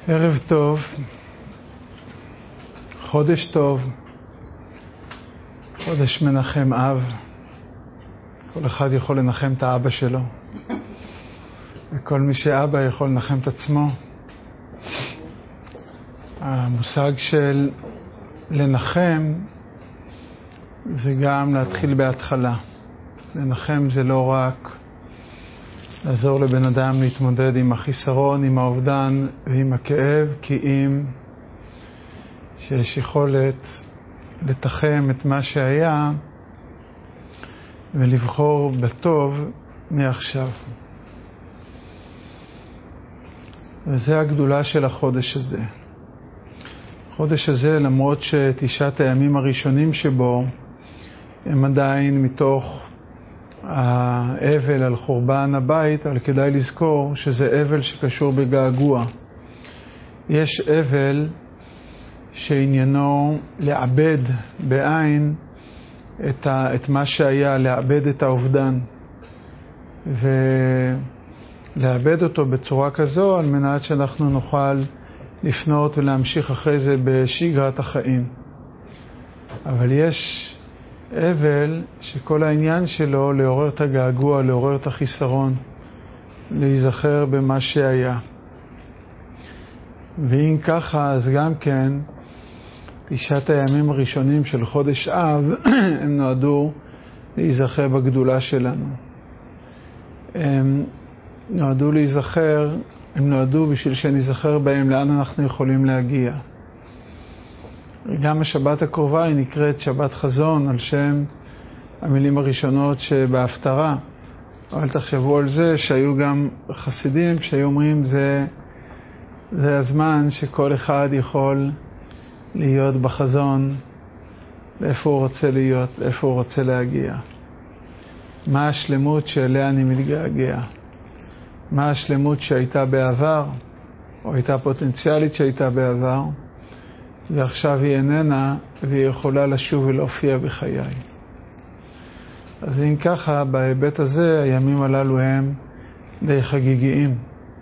ערב טוב, חודש טוב, חודש מנחם אב. כל אחד יכול לנחם את האבא שלו, וכל מי שאבא יכול לנחם את עצמו. המושג של לנחם זה גם להתחיל בהתחלה. לנחם זה לא רק לעזור לבן אדם להתמודד עם החיסרון, עם האובדן ועם הכאב, כי אם שיש יכולת לתחם את מה שהיה ולבחור בטוב מעכשיו. וזה הגדולה של החודש הזה. החודש הזה, למרות שתשעת הימים הראשונים שבו הם עדיין מתוך האבל על חורבן הבית, אבל כדאי לזכור שזה אבל שקשור בגעגוע. יש אבל שעניינו לעבד בעין את מה שהיה, לעבד את האובדן, ולעבד אותו בצורה כזו על מנת שאנחנו נוכל לפנות ולהמשיך אחרי זה בשגרת החיים. אבל יש אבל שכל העניין שלו לעורר את הגעגוע, לעורר את החיסרון, להיזכר במה שהיה. ואם ככה, אז גם כן תשעת הימים הראשונים של חודש אב הם נועדו להיזכר בגדולה שלנו. הם נועדו להיזכר, הם נועדו בשביל שנזכר בהם לאן אנחנו יכולים להגיע. גם השבת הקרובה היא נקראת שבת חזון על שם המילים הראשונות שבהפטרה. אבל תחשבו על זה שהיו גם חסידים שהיו אומרים זה הזמן שכל אחד יכול להיות בחזון לאיפה הוא רוצה להיות, לאיפה הוא רוצה להגיע. מה השלמות שאליה אני מתגעגע? מה השלמות שהייתה בעבר, או הייתה פוטנציאלית שהייתה בעבר, ועכשיו היא איננה, והיא יכולה לשוב ולהופיע בחיי. אז אם ככה, בהיבט הזה, הימים הללו הם די חגיגיים.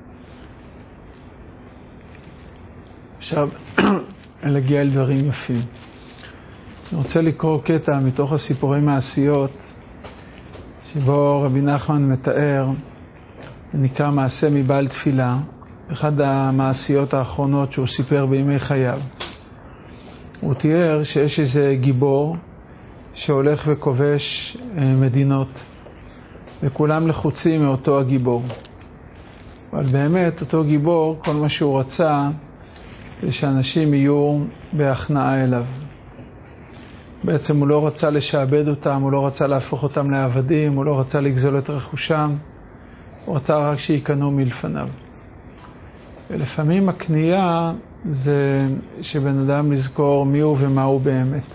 עכשיו, להגיע אל דברים יפים. אני רוצה לקרוא קטע מתוך הסיפורי מעשיות, שבו רבי נחמן מתאר, נקרא מעשה מבעל תפילה, אחד המעשיות האחרונות שהוא סיפר בימי חייו. הוא תיאר שיש איזה גיבור שהולך וכובש מדינות, וכולם לחוצים מאותו הגיבור. אבל באמת אותו גיבור, כל מה שהוא רצה זה שאנשים יהיו בהכנעה אליו. בעצם הוא לא רצה לשעבד אותם, הוא לא רצה להפוך אותם לעבדים, הוא לא רצה לגזול את רכושם, הוא רצה רק שיקנו מלפניו. ולפעמים הקנייה זה שבן אדם לזכור מי הוא ומה הוא באמת.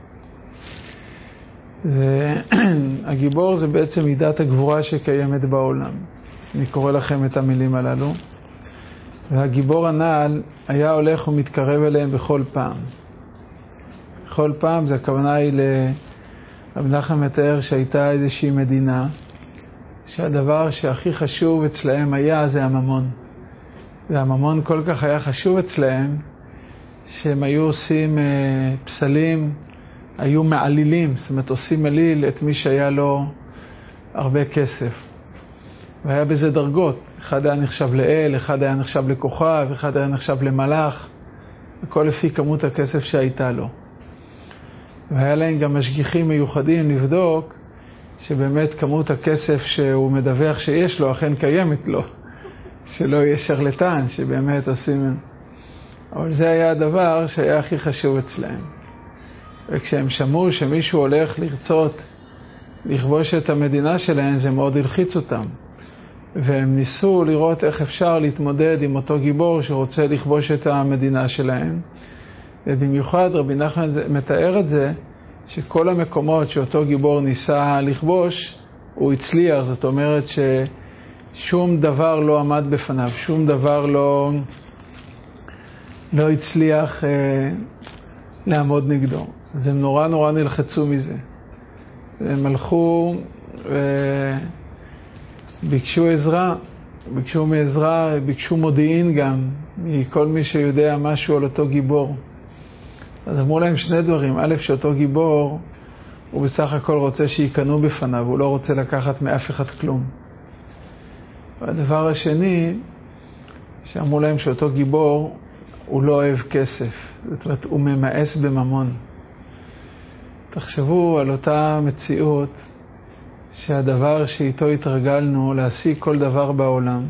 הגיבור זה בעצם מידת הגבורה שקיימת בעולם. אני קורא לכם את המילים הללו. והגיבור הנעל היה הולך ומתקרב אליהם בכל פעם. בכל פעם זה הכוונה היא לרבי נחמן מתאר שהייתה איזושהי מדינה שהדבר שהכי חשוב אצלהם היה זה הממון. והממון כל כך היה חשוב אצלהם שהם היו עושים פסלים, היו מעלילים, זאת אומרת עושים עליל את מי שהיה לו הרבה כסף. והיה בזה דרגות, אחד היה נחשב לאל, אחד היה נחשב לכוכב, אחד היה נחשב למלאך, וכל לפי כמות הכסף שהייתה לו. והיה להם גם משגיחים מיוחדים לבדוק שבאמת כמות הכסף שהוא מדווח שיש לו אכן קיימת לו, שלא יהיה שרלטן שבאמת עושים. אבל זה היה הדבר שהיה הכי חשוב אצלהם. וכשהם שמעו שמישהו הולך לרצות לכבוש את המדינה שלהם, זה מאוד הלחיץ אותם. והם ניסו לראות איך אפשר להתמודד עם אותו גיבור שרוצה לכבוש את המדינה שלהם. ובמיוחד רבי נחמן מתאר את זה, שכל המקומות שאותו גיבור ניסה לכבוש, הוא הצליח. זאת אומרת ששום דבר לא עמד בפניו, שום דבר לא הצליח לעמוד נגדו. אז הם נורא נלחצו מזה. הם הלכו וביקשו עזרה, ביקשו מעזרה, ביקשו מודיעין גם, מכל מי שיודע משהו על אותו גיבור. אז אמרו להם שני דברים. א', שאותו גיבור הוא בסך הכל רוצה שיקנו בפניו, הוא לא רוצה לקחת מאף אחד כלום. והדבר השני, שאמרו להם שאותו גיבור הוא לא אוהב כסף, זאת אומרת הוא ממאס בממון. תחשבו על אותה מציאות שהדבר שאיתו התרגלנו להשיג כל דבר בעולם,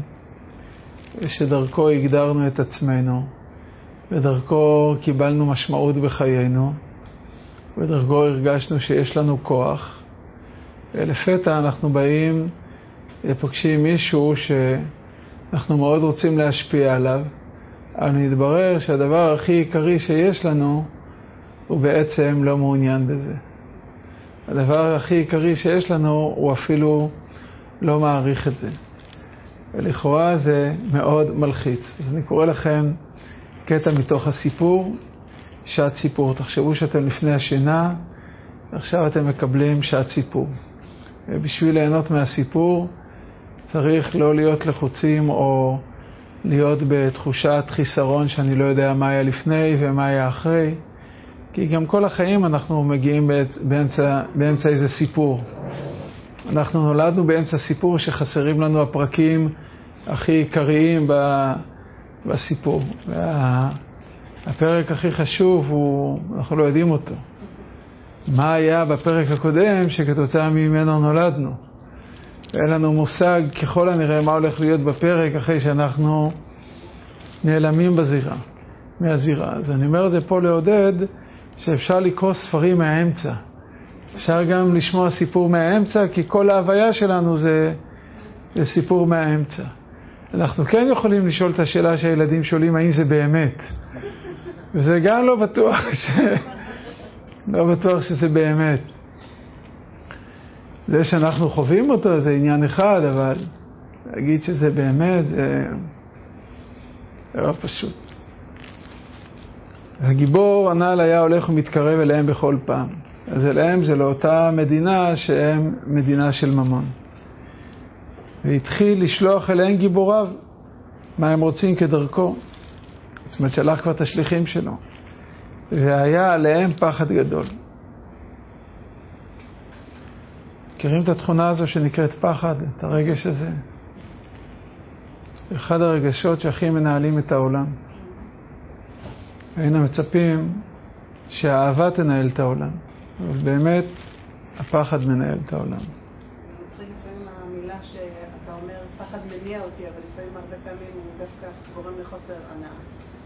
ושדרכו הגדרנו את עצמנו, ודרכו קיבלנו משמעות בחיינו, ודרכו הרגשנו שיש לנו כוח, ולפתע אנחנו באים ופוגשים מישהו שאנחנו מאוד רוצים להשפיע עליו, אבל מתברר שהדבר הכי עיקרי שיש לנו הוא בעצם לא מעוניין בזה. הדבר הכי עיקרי שיש לנו הוא אפילו לא מעריך את זה. ולכאורה זה מאוד מלחיץ. אז אני קורא לכם קטע מתוך הסיפור, שעת סיפור. תחשבו שאתם לפני השינה, ועכשיו אתם מקבלים שעת סיפור. ובשביל ליהנות מהסיפור צריך לא להיות לחוצים או להיות בתחושת חיסרון שאני לא יודע מה היה לפני ומה היה אחרי, כי גם כל החיים אנחנו מגיעים באמצע איזה סיפור. אנחנו נולדנו באמצע סיפור שחסרים לנו הפרקים הכי עיקריים בסיפור. והפרק הכי חשוב אנחנו לא יודעים אותו. מה היה בפרק הקודם שכתוצאה ממנו נולדנו? ואין לנו מושג ככל הנראה מה הולך להיות בפרק אחרי שאנחנו נעלמים מהזירה. אז אני אומר את זה פה לעודד שאפשר לקרוא ספרים מהאמצע. אפשר גם לשמוע סיפור מהאמצע, כי כל ההוויה שלנו זה סיפור מהאמצע. אנחנו כן יכולים לשאול את השאלה שהילדים שואלים, האם זה באמת? וזה גם לא בטוח שזה באמת. זה שאנחנו חווים אותו זה עניין אחד, אבל להגיד שזה באמת זה לא פשוט. הגיבור הנ"ל היה הולך ומתקרב אליהם בכל פעם. אז אליהם זה לאותה מדינה שהם מדינה של ממון. והתחיל לשלוח אליהם גיבוריו, מה הם רוצים כדרכו. זאת אומרת שלח כבר את השליחים שלו. והיה עליהם פחד גדול. מכירים את התכונה הזו שנקראת פחד, את הרגש הזה? אחד הרגשות שהכי מנהלים את העולם. היינו מצפים שהאהבה תנהל את העולם, אבל באמת הפחד מנהל את העולם. אני מצחיק לפעמים המילה שאתה אומר, פחד מניע אותי, אבל לפעמים הרבה פעמים הוא דווקא גורם לחוסר הנאה.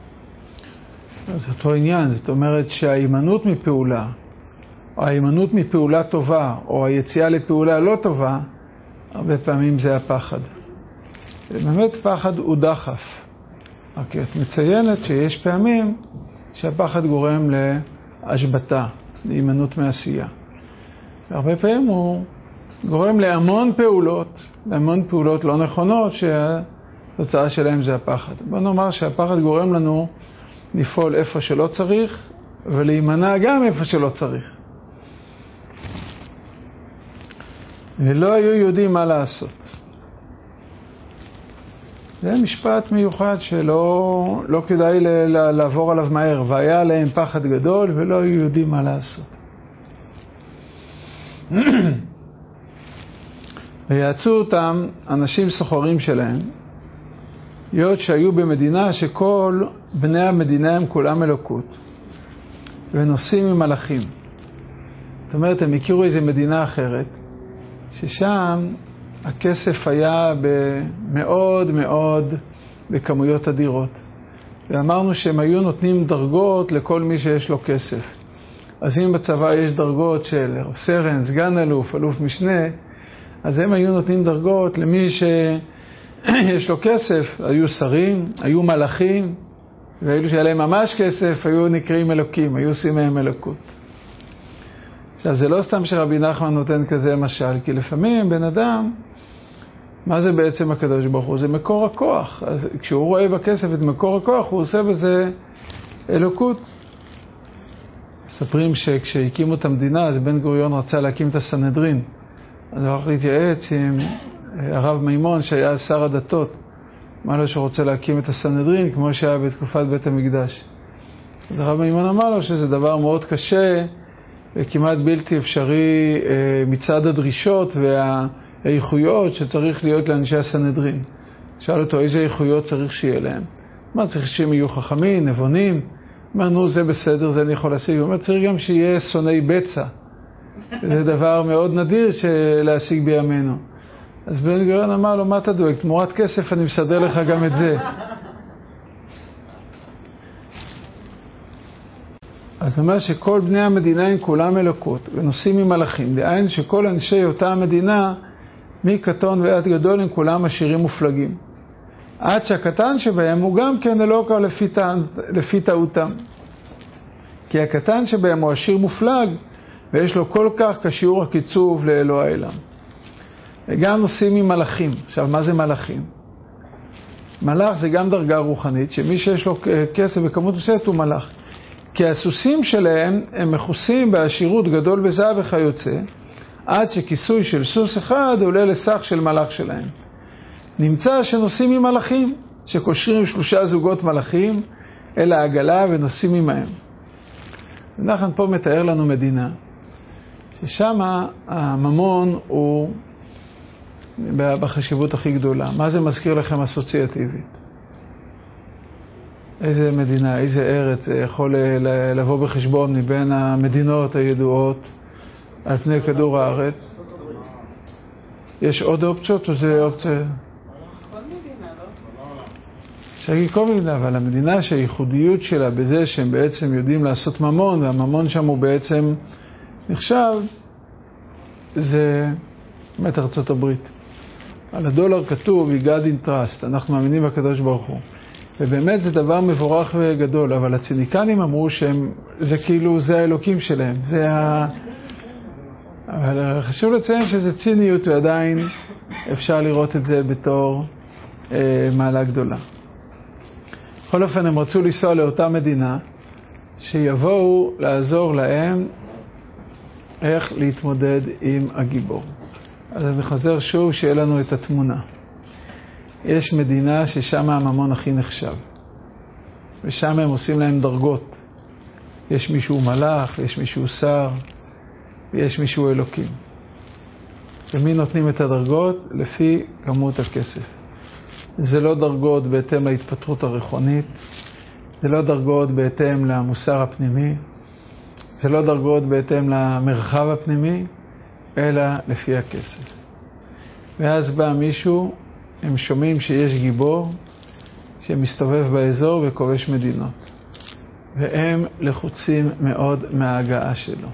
זה אותו עניין, זאת אומרת שההימנעות מפעולה, או ההימנעות מפעולה טובה, או היציאה לפעולה לא טובה, הרבה פעמים זה הפחד. באמת פחד הוא דחף. רק את מציינת שיש פעמים שהפחד גורם להשבתה, להימנעות מעשייה. והרבה פעמים הוא גורם להמון פעולות לא נכונות שהתוצאה שלהם זה הפחד. בוא נאמר שהפחד גורם לנו לפעול איפה שלא צריך ולהימנע גם איפה שלא צריך. ולא היו יודעים מה לעשות. זה משפט מיוחד שלא כדאי לעבור עליו מהר. והיה עליהם פחד גדול ולא היו יודעים מה לעשות. ויעצו אותם אנשים סוחרים שלהם, להיות שהיו במדינה שכל בני המדינה הם כולם אלוקות, ונוסעים עם מלאכים. זאת אומרת, הם הכירו איזו מדינה אחרת, ששם הכסף היה מאוד מאוד בכמויות אדירות. ואמרנו שהם היו נותנים דרגות לכל מי שיש לו כסף. אז אם בצבא יש דרגות של סרן, סגן אלוף, אלוף משנה, אז הם היו נותנים דרגות למי שיש לו כסף. היו שרים, היו מלאכים, ואלו שהיה להם ממש כסף היו נקראים אלוקים, היו עושים מהם אלוקות. עכשיו, זה לא סתם שרבי נחמן נותן כזה משל, כי לפעמים בן אדם, מה זה בעצם הקדוש ברוך הוא? זה מקור הכוח. אז כשהוא רואה בכסף את מקור הכוח, הוא עושה בזה אלוקות. מספרים שכשהקימו את המדינה, אז בן גוריון רצה להקים את הסנהדרין. אז הוא הלך להתייעץ עם הרב מימון, שהיה שר הדתות. אמר לו שרוצה להקים את הסנהדרין כמו שהיה בתקופת בית המקדש. אז הרב מימון אמר לו שזה דבר מאוד קשה וכמעט בלתי אפשרי מצד הדרישות והאיכויות שצריך להיות לאנשי הסנהדרין. שאל אותו איזה איכויות צריך שיהיה להם. מה צריך שהם יהיו חכמים, נבונים? אמר נו זה בסדר, זה אני יכול להשיג. הוא אומר צריך גם שיהיה שונאי בצע. זה דבר מאוד נדיר להשיג בימינו. אז בן גוריון אמר לו מה אתה דואג? תמורת כסף אני מסדר לך גם את זה. אז הוא אומר שכל בני המדינה הם כולם אלוקות ונושאים ממלאכים. דהיינו שכל אנשי אותה המדינה מקטון ועד גדול הם כולם עשירים מופלגים. עד שהקטן שבהם הוא גם כן אלוקה לפי טעותם. כי הקטן שבהם הוא עשיר מופלג ויש לו כל כך כשיעור הקיצוב לאלוה העולם. וגם נושאים ממלאכים. עכשיו מה זה מלאכים? מלאך זה גם דרגה רוחנית שמי שיש לו כסף וכמות מסוימת הוא מלאך. כי הסוסים שלהם הם מכוסים בעשירות גדול בזהב וכיוצא, עד שכיסוי של סוס אחד עולה לסך של מלאך שלהם. נמצא שנוסעים עם מלאכים, שקושרים 3 זוגות מלאכים אל העגלה ונוסעים עמהם. אנחנו פה מתאר לנו מדינה, ששם הממון הוא בחשיבות הכי גדולה. מה זה מזכיר לכם אסוציאטיבית? איזה מדינה, איזה ארץ יכול לבוא בחשבון מבין המדינות הידועות על פני כדור הארץ? יש עוד אופציות או זה אופציה? כל מדינה, לא? שגיד כל מדינה, אבל המדינה שהייחודיות שלה בזה שהם בעצם יודעים לעשות ממון, והממון שם הוא בעצם נחשב, זה באמת ארצות הברית. על הדולר כתוב, We God in trust, אנחנו מאמינים בקדוש ברוך הוא. ובאמת זה דבר מבורך וגדול, אבל הציניקנים אמרו שזה כאילו, זה האלוקים שלהם, אבל חשוב לציין שזה ציניות ועדיין אפשר לראות את זה בתור מעלה גדולה. בכל אופן הם רצו לנסוע לאותה מדינה שיבואו לעזור להם איך להתמודד עם הגיבור. אז אני חוזר שוב שיהיה לנו את התמונה. יש מדינה ששם הממון הכי נחשב. ושם הם עושים להם דרגות. יש מישהו מלאך, יש מישהו שר, ויש מישהו אלוקים. ומי נותנים את הדרגות? לפי כמות הכסף. זה לא דרגות בהתאם להתפתחות הרוחנית, זה לא דרגות בהתאם למוסר הפנימי, זה לא דרגות בהתאם למרחב הפנימי, אלא לפי הכסף. ואז בא מישהו, הם שומעים שיש גיבור שמסתובב באזור וכובש מדינות. והם לחוצים מאוד מההגעה שלו.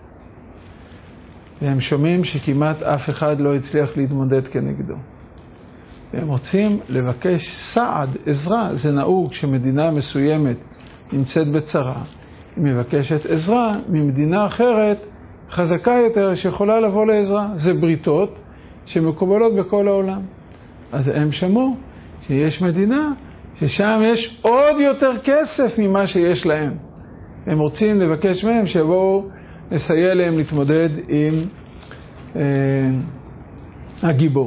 והם שומעים שכמעט אף אחד לא הצליח להתמודד כנגדו. והם רוצים לבקש סעד, עזרה. זה נהוג כשמדינה מסוימת נמצאת בצרה. היא מבקשת עזרה ממדינה אחרת חזקה יותר שיכולה לבוא לעזרה. זה בריתות שמקובלות בכל העולם. אז הם שמעו שיש מדינה ששם יש עוד יותר כסף ממה שיש להם. הם רוצים לבקש מהם שיבואו לסייע להם להתמודד עם הגיבור.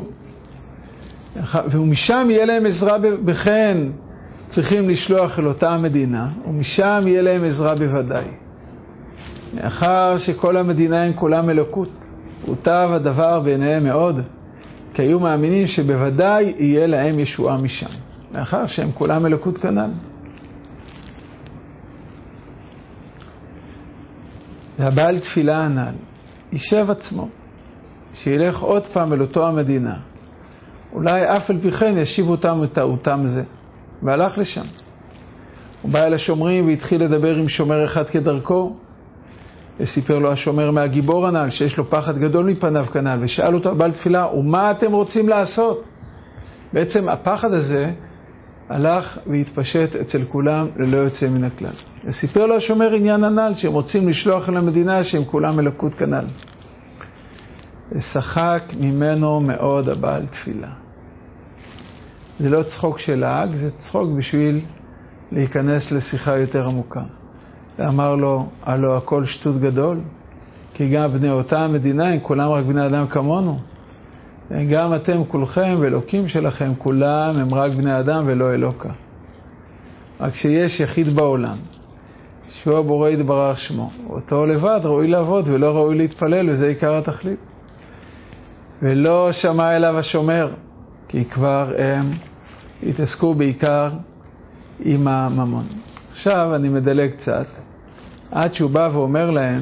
ומשם יהיה להם עזרה בכן, צריכים לשלוח אל אותה המדינה, ומשם יהיה להם עזרה בוודאי. מאחר שכל המדינה הם כולם אלוקות, הוטב הדבר בעיניהם מאוד, כי היו מאמינים שבוודאי יהיה להם ישועה משם, מאחר שהם כולם אלוקות כנ"ל. והבעל תפילה הנ"ל יישב עצמו, שילך עוד פעם אל אותו המדינה, אולי אף על פי כן ישיב אותם מטעותם זה, והלך לשם. הוא בא אל השומרים והתחיל לדבר עם שומר אחד כדרכו, וסיפר לו השומר מהגיבור הנ"ל שיש לו פחד גדול מפניו כנ"ל, ושאל אותו הבעל תפילה, ומה אתם רוצים לעשות? בעצם הפחד הזה הלך והתפשט אצל כולם ללא יוצא מן הכלל. וסיפר לו השומר עניין הנ"ל שהם רוצים לשלוח אל המדינה שהם כולם אלוקות כנ"ל. ושחק ממנו מאוד הבעל תפילה. זה לא צחוק של לעג, זה צחוק בשביל להיכנס לשיחה יותר עמוקה. ואמר לו, הלא הכל שטות גדול, כי גם בני אותה המדינה הם כולם רק בני אדם כמונו. גם אתם כולכם ואלוקים שלכם כולם הם רק בני אדם ולא אלוקה. רק שיש יחיד בעולם, שהוא הבורא יתברך שמו, אותו לבד ראוי לעבוד ולא ראוי להתפלל, וזה עיקר התכלית. ולא שמע אליו השומר, כי כבר הם התעסקו בעיקר עם הממון. עכשיו אני מדלג קצת, עד שהוא בא ואומר להם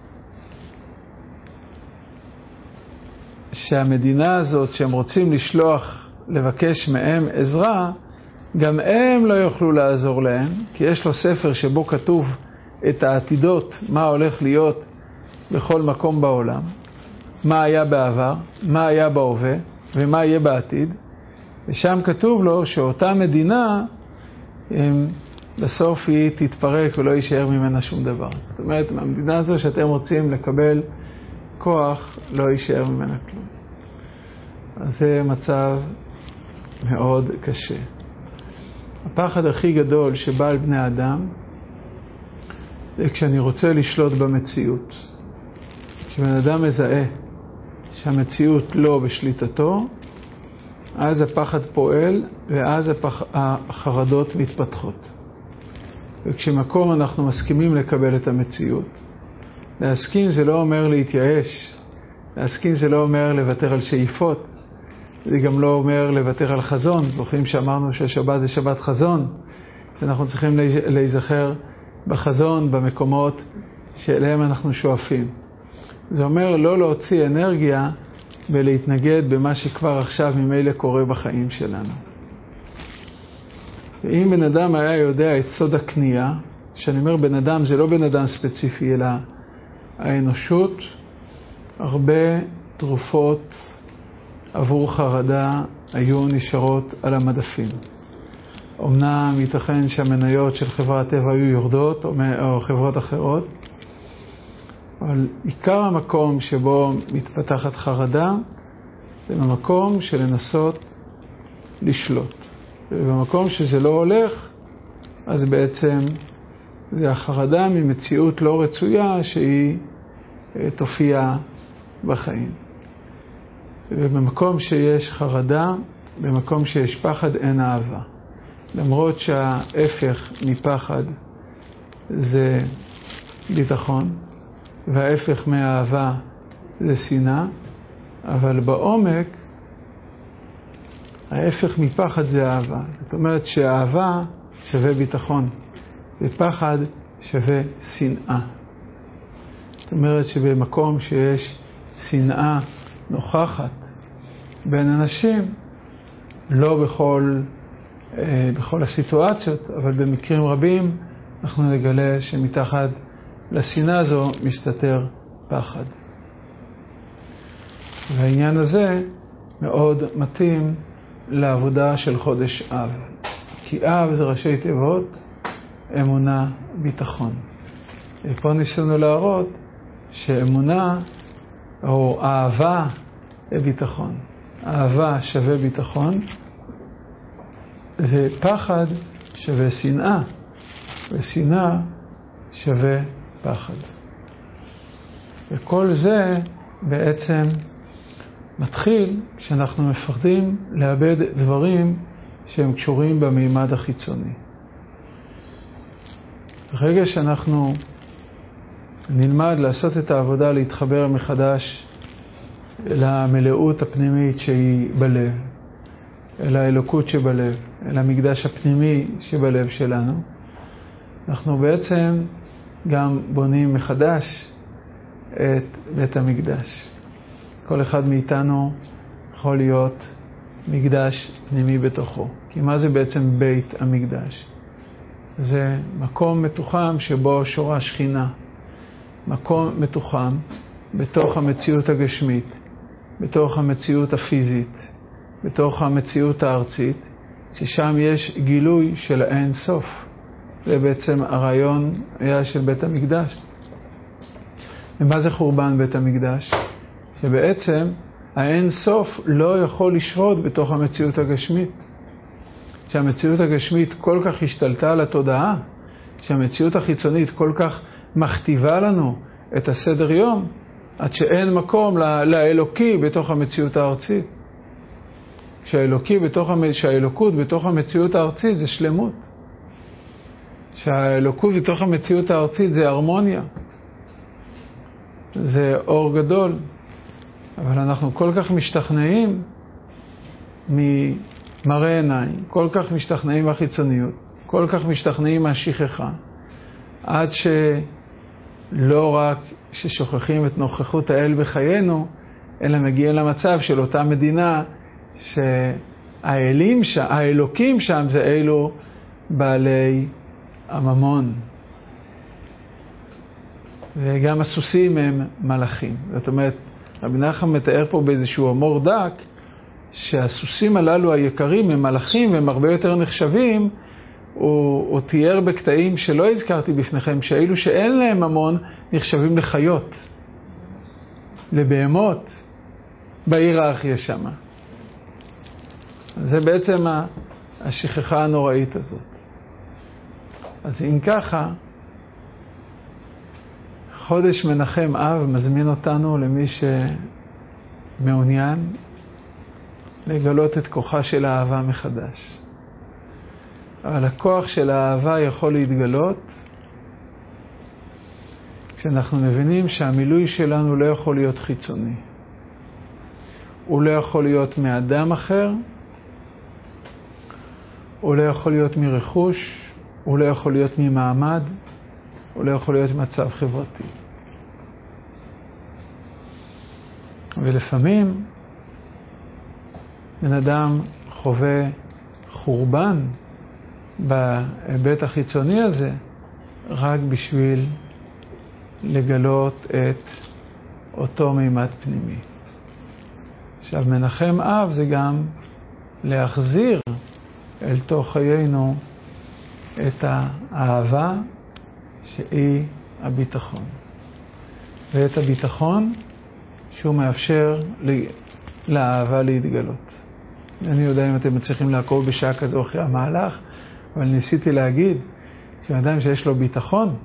שהמדינה הזאת שהם רוצים לשלוח, לבקש מהם עזרה, גם הם לא יוכלו לעזור להם, כי יש לו ספר שבו כתוב את העתידות, מה הולך להיות בכל מקום בעולם, מה היה בעבר, מה היה בהווה ומה יהיה בעתיד, ושם כתוב לו שאותה מדינה בסוף היא תתפרק ולא יישאר ממנה שום דבר. זאת אומרת, מהמדינה הזו שאתם רוצים לקבל כוח, לא יישאר ממנה כלום. אז זה מצב מאוד קשה. הפחד הכי גדול שבא על בני אדם זה כשאני רוצה לשלוט במציאות. כשבן אדם מזהה שהמציאות לא בשליטתו, אז הפחד פועל ואז החרדות מתפתחות. וכשמקום אנחנו מסכימים לקבל את המציאות, להסכים זה לא אומר להתייאש, להסכים זה לא אומר לוותר על שאיפות, זה גם לא אומר לוותר על חזון. זוכרים שאמרנו שהשבת זה שבת חזון, שאנחנו צריכים להיזכר בחזון, במקומות שאליהם אנחנו שואפים. זה אומר לא להוציא אנרגיה ולהתנגד במה שכבר עכשיו ממילא קורה בחיים שלנו. ואם בן אדם היה יודע את סוד הקנייה, שאני אומר בן אדם זה לא בן אדם ספציפי, אלא האנושות, הרבה תרופות עבור חרדה היו נשארות על המדפים. אמנם ייתכן שהמניות של חברת טבע היו יורדות או חברות אחרות, אבל עיקר המקום שבו מתפתחת חרדה זה במקום של לנסות לשלוט. ובמקום שזה לא הולך, אז בעצם זה החרדה ממציאות לא רצויה שהיא תופיע בחיים. ובמקום שיש חרדה, במקום שיש פחד אין אהבה. למרות שההפך מפחד זה ביטחון, וההפך מהאהבה זה שנאה, אבל בעומק ההפך מפחד זה אהבה. זאת אומרת שהאהבה שווה ביטחון, ופחד שווה שנאה. זאת אומרת שבמקום שיש שנאה נוכחת בין אנשים, לא בכל הסיטואציות, אבל במקרים רבים אנחנו נגלה שמתחת לשנאה הזו מסתתר פחד. והעניין הזה מאוד מתאים לעבודה של חודש אב. כי אב זה ראשי תיבות, אמונה, ביטחון. ופה ניסינו להראות שאמונה או אהבה זה ביטחון. אהבה שווה ביטחון, ופחד שווה שנאה, ושנאה שווה פחד. וכל זה בעצם מתחיל כשאנחנו מפחדים לאבד דברים שהם קשורים במימד החיצוני. ברגע שאנחנו נלמד לעשות את העבודה, להתחבר מחדש אל המלאות הפנימית שהיא בלב, אל האלוקות שבלב, אל המקדש הפנימי שבלב שלנו, אנחנו בעצם גם בונים מחדש את בית המקדש. כל אחד מאיתנו יכול להיות מקדש פנימי בתוכו. כי מה זה בעצם בית המקדש? זה מקום מתוחם שבו שורה שכינה. מקום מתוחם בתוך המציאות הגשמית, בתוך המציאות הפיזית, בתוך המציאות הארצית, ששם יש גילוי של האין סוף. זה בעצם הרעיון היה של בית המקדש. ומה זה חורבן בית המקדש? שבעצם האין סוף לא יכול לשרות בתוך המציאות הגשמית. שהמציאות הגשמית כל כך השתלטה על התודעה, שהמציאות החיצונית כל כך מכתיבה לנו את הסדר יום, עד שאין מקום לאלוקי בתוך המציאות הארצית. שהאלוקות בתוך המציאות הארצית זה שלמות. שהאלוקות בתוך המציאות הארצית זה הרמוניה. זה אור גדול. אבל אנחנו כל כך משתכנעים ממראה עיניים, כל כך משתכנעים מהחיצוניות, כל כך משתכנעים מהשכחה, עד שלא רק ששוכחים את נוכחות האל בחיינו, אלא מגיעים למצב של אותה מדינה שהאלוקים שם זה אלו בעלי הממון. וגם הסוסים הם מלאכים. זאת אומרת, רבי נחמן מתאר פה באיזשהו אמור דק, שהסוסים הללו היקרים הם מלאכים והם הרבה יותר נחשבים. הוא תיאר בקטעים שלא הזכרתי בפניכם, שאילו שאין להם ממון נחשבים לחיות, לבהמות, בהיררכיה שמה. זה בעצם השכחה הנוראית הזאת. אז אם ככה, חודש מנחם אב מזמין אותנו למי שמעוניין לגלות את כוחה של האהבה מחדש. אבל הכוח של האהבה יכול להתגלות כשאנחנו מבינים שהמילוי שלנו לא יכול להיות חיצוני. הוא לא יכול להיות מאדם אחר, הוא לא יכול להיות מרכוש, הוא לא יכול להיות ממעמד, הוא לא יכול להיות מצב חברתי. ולפעמים בן אדם חווה חורבן בהיבט החיצוני הזה רק בשביל לגלות את אותו מימד פנימי. עכשיו, מנחם אב זה גם להחזיר אל תוך חיינו את האהבה שהיא הביטחון. ואת הביטחון שהוא מאפשר לאהבה להתגלות. אני יודע אם אתם מצליחים לעקוב בשעה כזו אחרי המהלך, אבל ניסיתי להגיד שאדם שיש לו ביטחון,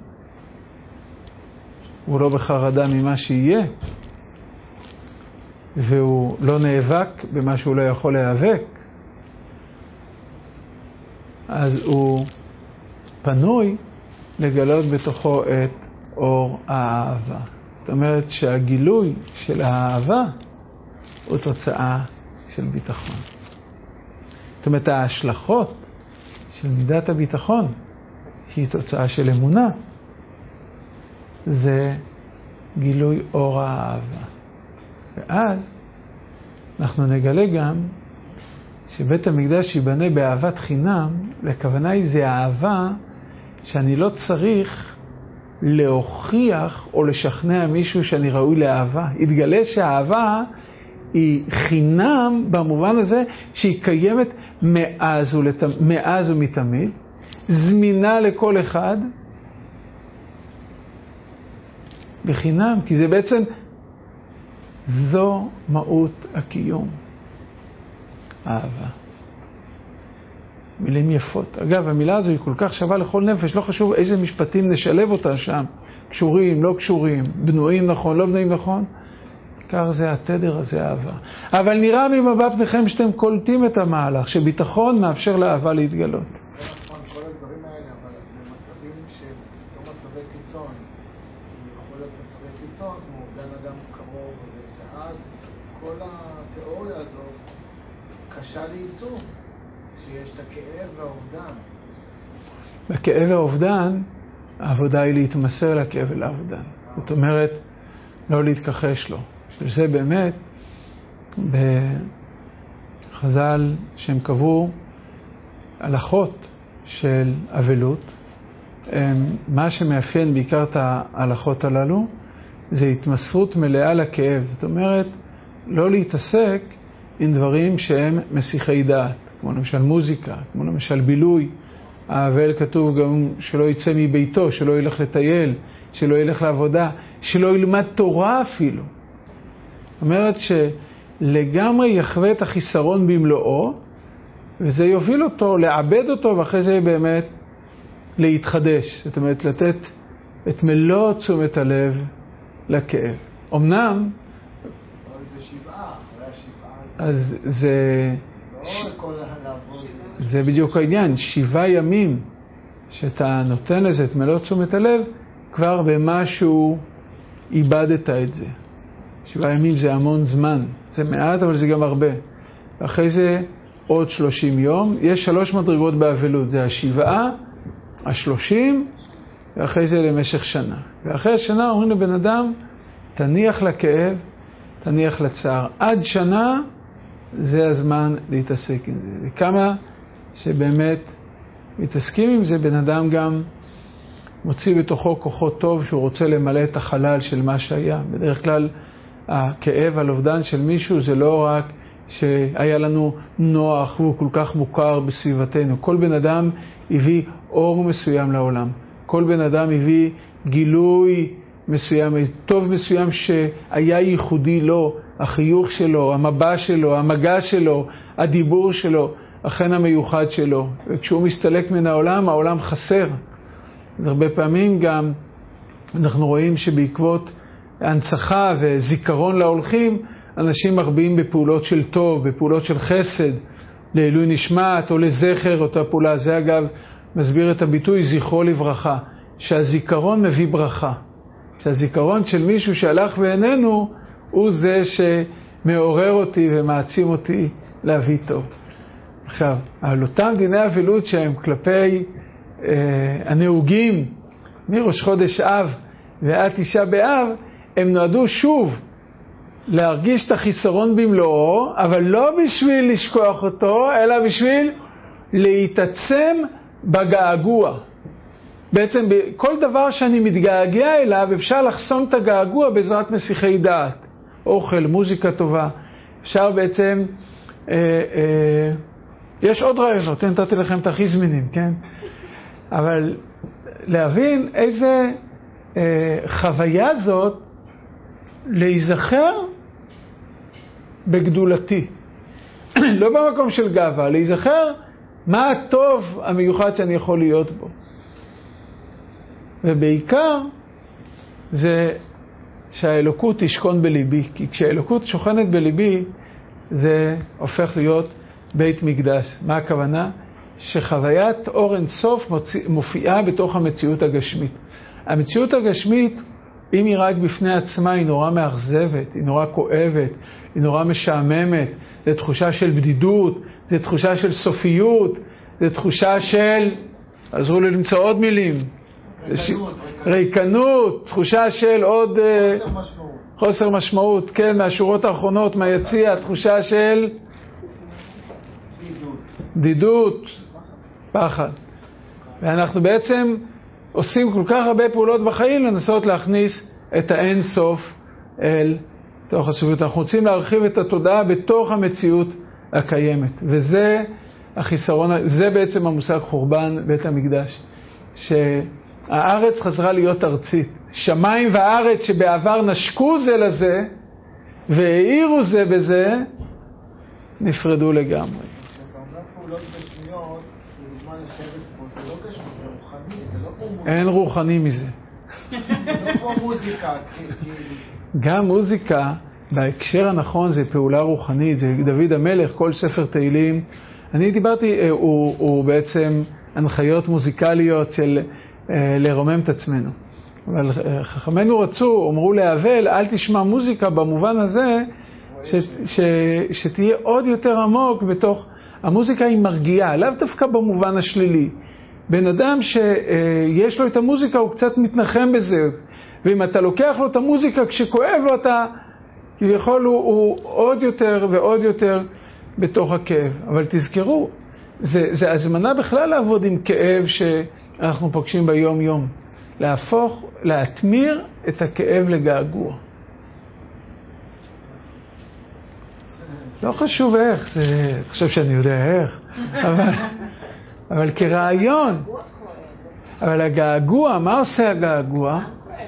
הוא לא בחרדה ממה שיהיה, והוא לא נאבק במה שהוא לא יכול להיאבק, אז הוא פנוי לגלות בתוכו את אור האהבה. זאת אומרת שהגילוי של האהבה הוא תוצאה של ביטחון. זאת אומרת, ההשלכות של מידת הביטחון, שהיא תוצאה של אמונה, זה גילוי אור האהבה. ואז אנחנו נגלה גם שבית המקדש ייבנה באהבת חינם, לכוונה היא זה אהבה שאני לא צריך להוכיח או לשכנע מישהו שאני ראוי לאהבה. יתגלה שהאהבה היא חינם במובן הזה שהיא קיימת מאז ומתמיד, זמינה לכל אחד, בחינם, כי זה בעצם זו מהות הקיום. אהבה. מילים יפות. אגב, המילה הזו היא כל כך שווה לכל נפש, לא חשוב איזה משפטים נשלב אותה שם, קשורים, לא קשורים, בנויים נכון, לא בנויים נכון, כך זה התדר הזה אהבה. אבל נראה ממבט פניכם שאתם קולטים את המהלך, שביטחון מאפשר לאהבה להתגלות. נכון, כל הדברים האלה, אבל במצבים שהם לא מצבי קיצון, יכול להיות מצבי קיצון, כמו אובדן אדם קרוב וזה, שאז כל התיאוריה הזאת קשה ליישום, שיש את הכאב והאובדן. בכאב והאובדן, העבודה היא להתמסר לכאב ולאובדן. זאת אומרת, לא להתכחש לו. שזה באמת, בחז"ל שהם קבעו הלכות של אבלות, מה שמאפיין בעיקר את ההלכות הללו, זה התמסרות מלאה לכאב. זאת אומרת, לא להתעסק עם דברים שהם מסיחי דעת, כמו למשל מוזיקה, כמו למשל בילוי. האבל כתוב גם שלא יצא מביתו, שלא ילך לטייל, שלא ילך לעבודה, שלא ילמד תורה אפילו. זאת אומרת שלגמרי יחווה את החיסרון במלואו, וזה יוביל אותו, לעבד אותו, ואחרי זה באמת להתחדש. זאת אומרת, לתת את מלוא תשומת הלב לכאב. אמנם, זה שבעה, אחרי השבעה. אז זה כל לעבוד. זה בדיוק העניין, 7 ימים שאתה נותן לזה את מלוא תשומת הלב, כבר במשהו איבדת את זה. 7 ימים זה המון זמן, זה מעט אבל זה גם הרבה. ואחרי זה עוד 30 יום, יש 3 מדרגות באבלות, זה 7, 30, ואחרי זה למשך שנה. ואחרי השנה אומרים לבן אדם, תניח לכאב, תניח לצער. עד שנה זה הזמן להתעסק עם זה. וכמה שבאמת מתעסקים עם זה, בן אדם גם מוציא בתוכו כוחות טוב שהוא רוצה למלא את החלל של מה שהיה. בדרך כלל הכאב על אובדן של מישהו זה לא רק שהיה לנו נוח והוא כל כך מוכר בסביבתנו. כל בן אדם הביא אור מסוים לעולם. כל בן אדם הביא גילוי מסוים, טוב מסוים שהיה ייחודי לו, החיוך שלו, המבע שלו, המגע שלו, הדיבור שלו, אכן המיוחד שלו. וכשהוא מסתלק מן העולם, העולם חסר. אז הרבה פעמים גם אנחנו רואים שבעקבות הנצחה וזיכרון להולכים, אנשים מרבים בפעולות של טוב, בפעולות של חסד, לעילוי נשמת או לזכר אותה פעולה. זה אגב מסביר את הביטוי זכרו לברכה, שהזיכרון מביא ברכה. שהזיכרון של מישהו שהלך בעינינו הוא זה שמעורר אותי ומעצים אותי להביא טוב. עכשיו, על אותם דיני אבלות שהם כלפי הנהוגים מראש חודש אב ועד 9 באב, הם נועדו שוב להרגיש את החיסרון במלואו, אבל לא בשביל לשכוח אותו, אלא בשביל להתעצם בגעגוע. בעצם כל דבר שאני מתגעגע אליו, אפשר לחסום את הגעגוע בעזרת מסיחי דעת. אוכל, מוזיקה טובה. אפשר בעצם, יש עוד רעיונות, נתתי לכם את הכי זמינים, כן? אבל להבין איזה חוויה זאת להיזכר בגדולתי. לא במקום של גאווה, להיזכר מה הטוב המיוחד שאני יכול להיות בו. ובעיקר זה שהאלוקות תשכון בליבי, כי כשהאלוקות שוכנת בליבי זה הופך להיות בית מקדש. מה הכוונה? שחוויית אור אין סוף מופיעה בתוך המציאות הגשמית. המציאות הגשמית, אם היא רק בפני עצמה, היא נורא מאכזבת, היא נורא כואבת, היא נורא משעממת. זה תחושה של בדידות, זה תחושה של סופיות, זה תחושה של, עזרו לי למצוא עוד מילים, ריקנות, תחושה של עוד חוסר משמעות, כן, מהשורות האחרונות, מהיציע, תחושה של בדידות, פחד. ואנחנו בעצם עושים כל כך הרבה פעולות בחיים לנסות להכניס את האין סוף אל תוך הסופיות. אנחנו רוצים להרחיב את התודעה בתוך המציאות הקיימת. וזה החיסרון, זה בעצם המושג חורבן בית המקדש. שהארץ חזרה להיות ארצית. שמיים והארץ שבעבר נשקו זה לזה והאירו זה בזה, נפרדו לגמרי. פעולות גשמיות, לדוגמה לשבת פה, זה לא גשמי, זה רוחני, זה לא כמו מוזיקה. אין רוחני מזה. זה לא כמו מוזיקה, גם מוזיקה, בהקשר הנכון, זה פעולה רוחנית, זה דוד המלך, כל ספר תהילים. אני דיברתי, הוא בעצם הנחיות מוזיקליות של לרומם את עצמנו. אבל חכמינו רצו, אמרו להבל, אל תשמע מוזיקה במובן הזה, שתהיה עוד יותר עמוק בתוך, המוזיקה היא מרגיעה, לאו דווקא במובן השלילי. בן אדם שיש לו את המוזיקה הוא קצת מתנחם בזה, ואם אתה לוקח לו את המוזיקה כשכואב לו אתה, כביכול הוא עוד יותר ועוד יותר בתוך הכאב. אבל תזכרו, זה הזמנה בכלל לעבוד עם כאב שאנחנו פוגשים ביום יום. להפוך, להתמיר את הכאב לגעגוע. לא חשוב איך, אני חושב שאני יודע איך, אבל כרעיון. אבל הגעגוע, מה עושה הגעגוע?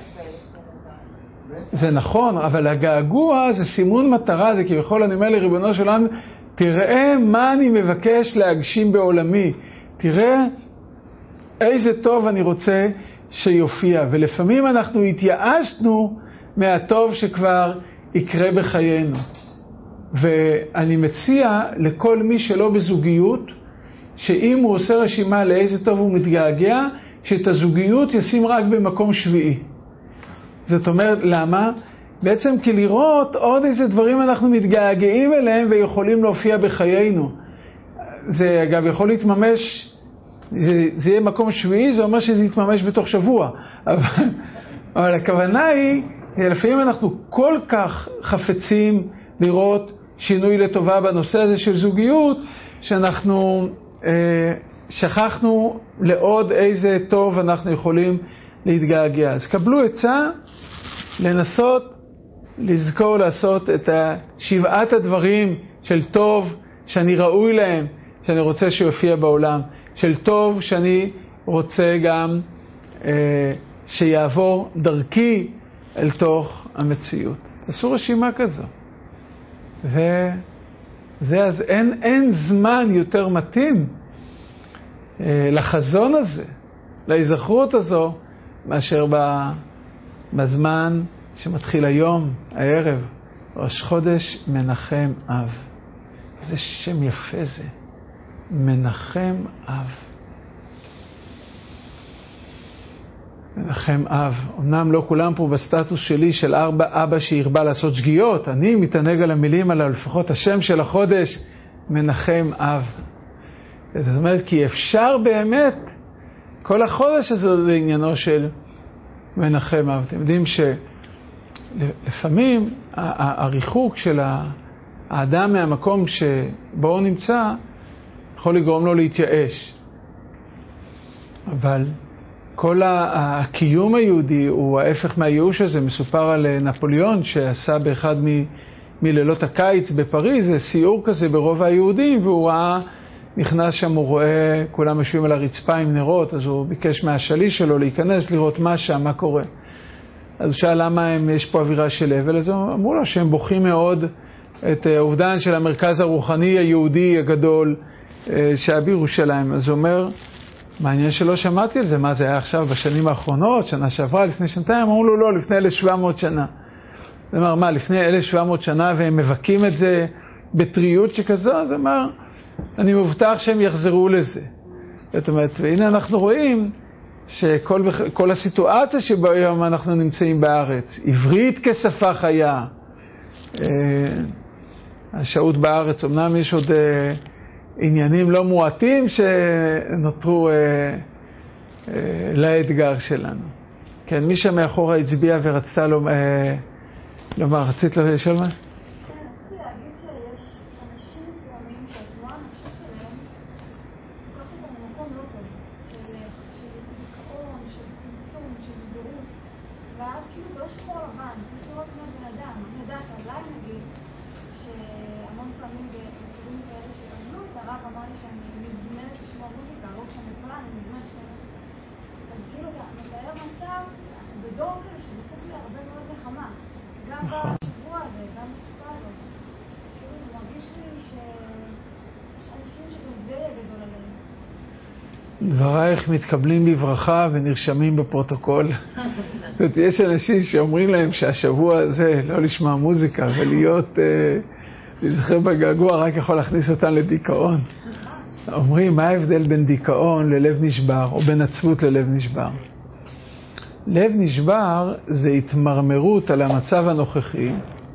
זה נכון, אבל הגעגוע זה סימון מטרה, זה כביכול אני אומר לריבונו של עולם, תראה מה אני מבקש להגשים בעולמי, תראה איזה טוב אני רוצה שיופיע, ולפעמים אנחנו התייאשנו מהטוב שכבר יקרה בחיינו. ואני מציע לכל מי שלא בזוגיות, שאם הוא עושה רשימה לאיזה טוב הוא מתגעגע, שאת הזוגיות ישים רק במקום שביעי. זאת אומרת, למה? בעצם כי לראות עוד איזה דברים אנחנו מתגעגעים אליהם ויכולים להופיע בחיינו. זה אגב יכול להתממש, זה יהיה מקום שביעי, זה אומר שזה יתממש בתוך שבוע. אבל הכוונה היא, לפעמים אנחנו כל כך חפצים לראות שינוי לטובה בנושא הזה של זוגיות, שאנחנו שכחנו לעוד איזה טוב אנחנו יכולים להתגעגע. אז קבלו עצה לנסות לזכור לעשות את שבעת הדברים של טוב שאני ראוי להם, שאני רוצה שיופיע בעולם, של טוב שאני רוצה גם שיעבור דרכי אל תוך המציאות. תעשו רשימה כזו. אז אין זמן יותר מתאים לחזון הזה, להיזכרות הזו, מאשר בזמן שמתחיל היום, הערב, ראש חודש מנחם אב. איזה שם יפה זה, מנחם אב. מנחם אב. אמנם לא כולם פה בסטטוס שלי של אבא שירבה לעשות שגיאות, אני מתענג על המילים עליו, לפחות השם של החודש, מנחם אב. זאת אומרת, כי אפשר באמת, כל החודש הזה זה עניינו של מנחם אב. אתם יודעים שלפעמים הריחוק של האדם מהמקום שבו הוא נמצא, יכול לגרום לו להתייאש. אבל כל הקיום היהודי הוא ההפך מהייאוש הזה. מסופר על נפוליאון שעשה באחד מלילות הקיץ בפריז, זה סיור כזה ברובע היהודים, והוא ראה, נכנס שם, הוא רואה כולם יושבים על הרצפה עם נרות, אז הוא ביקש מהשליש שלו להיכנס לראות מה שם, מה קורה. אז הוא שאל למה יש פה אווירה של אבל, אז אמרו לו שהם בוכים מאוד את האובדן של המרכז הרוחני היהודי הגדול שהיה בירושלים. אז הוא אומר, מעניין שלא שמעתי על זה, מה זה היה עכשיו בשנים האחרונות, שנה שעברה, לפני שנתיים? אמרו לו לא, לפני 1700 שנה. זאת אומרת, מה, לפני 1700 שנה והם מבקים את זה בטריות שכזו? אז אמר, אני מבטח שהם יחזרו לזה. זאת אומרת, והנה אנחנו רואים שכל הסיטואציה שבהם אנחנו נמצאים בארץ, עברית כשפה חיה, השהות בארץ, אמנם יש עוד עניינים לא מועטים שנותרו לאתגר שלנו. כן, מי שמאחורה הצביע ורצתה לומר, רצית לשאול מה? דברייך מתקבלים בברכה ונרשמים בפרוטוקול. זאת אומרת, יש אנשים שאומרים להם שהשבוע הזה לא לשמוע מוזיקה ולהיות, להיזכר בגעגוע, רק יכול להכניס אותן לדיכאון. אומרים, מה ההבדל בין דיכאון ללב נשבר, או בין עצבות ללב נשבר? לב נשבר זה התמרמרות על המצב הנוכחי,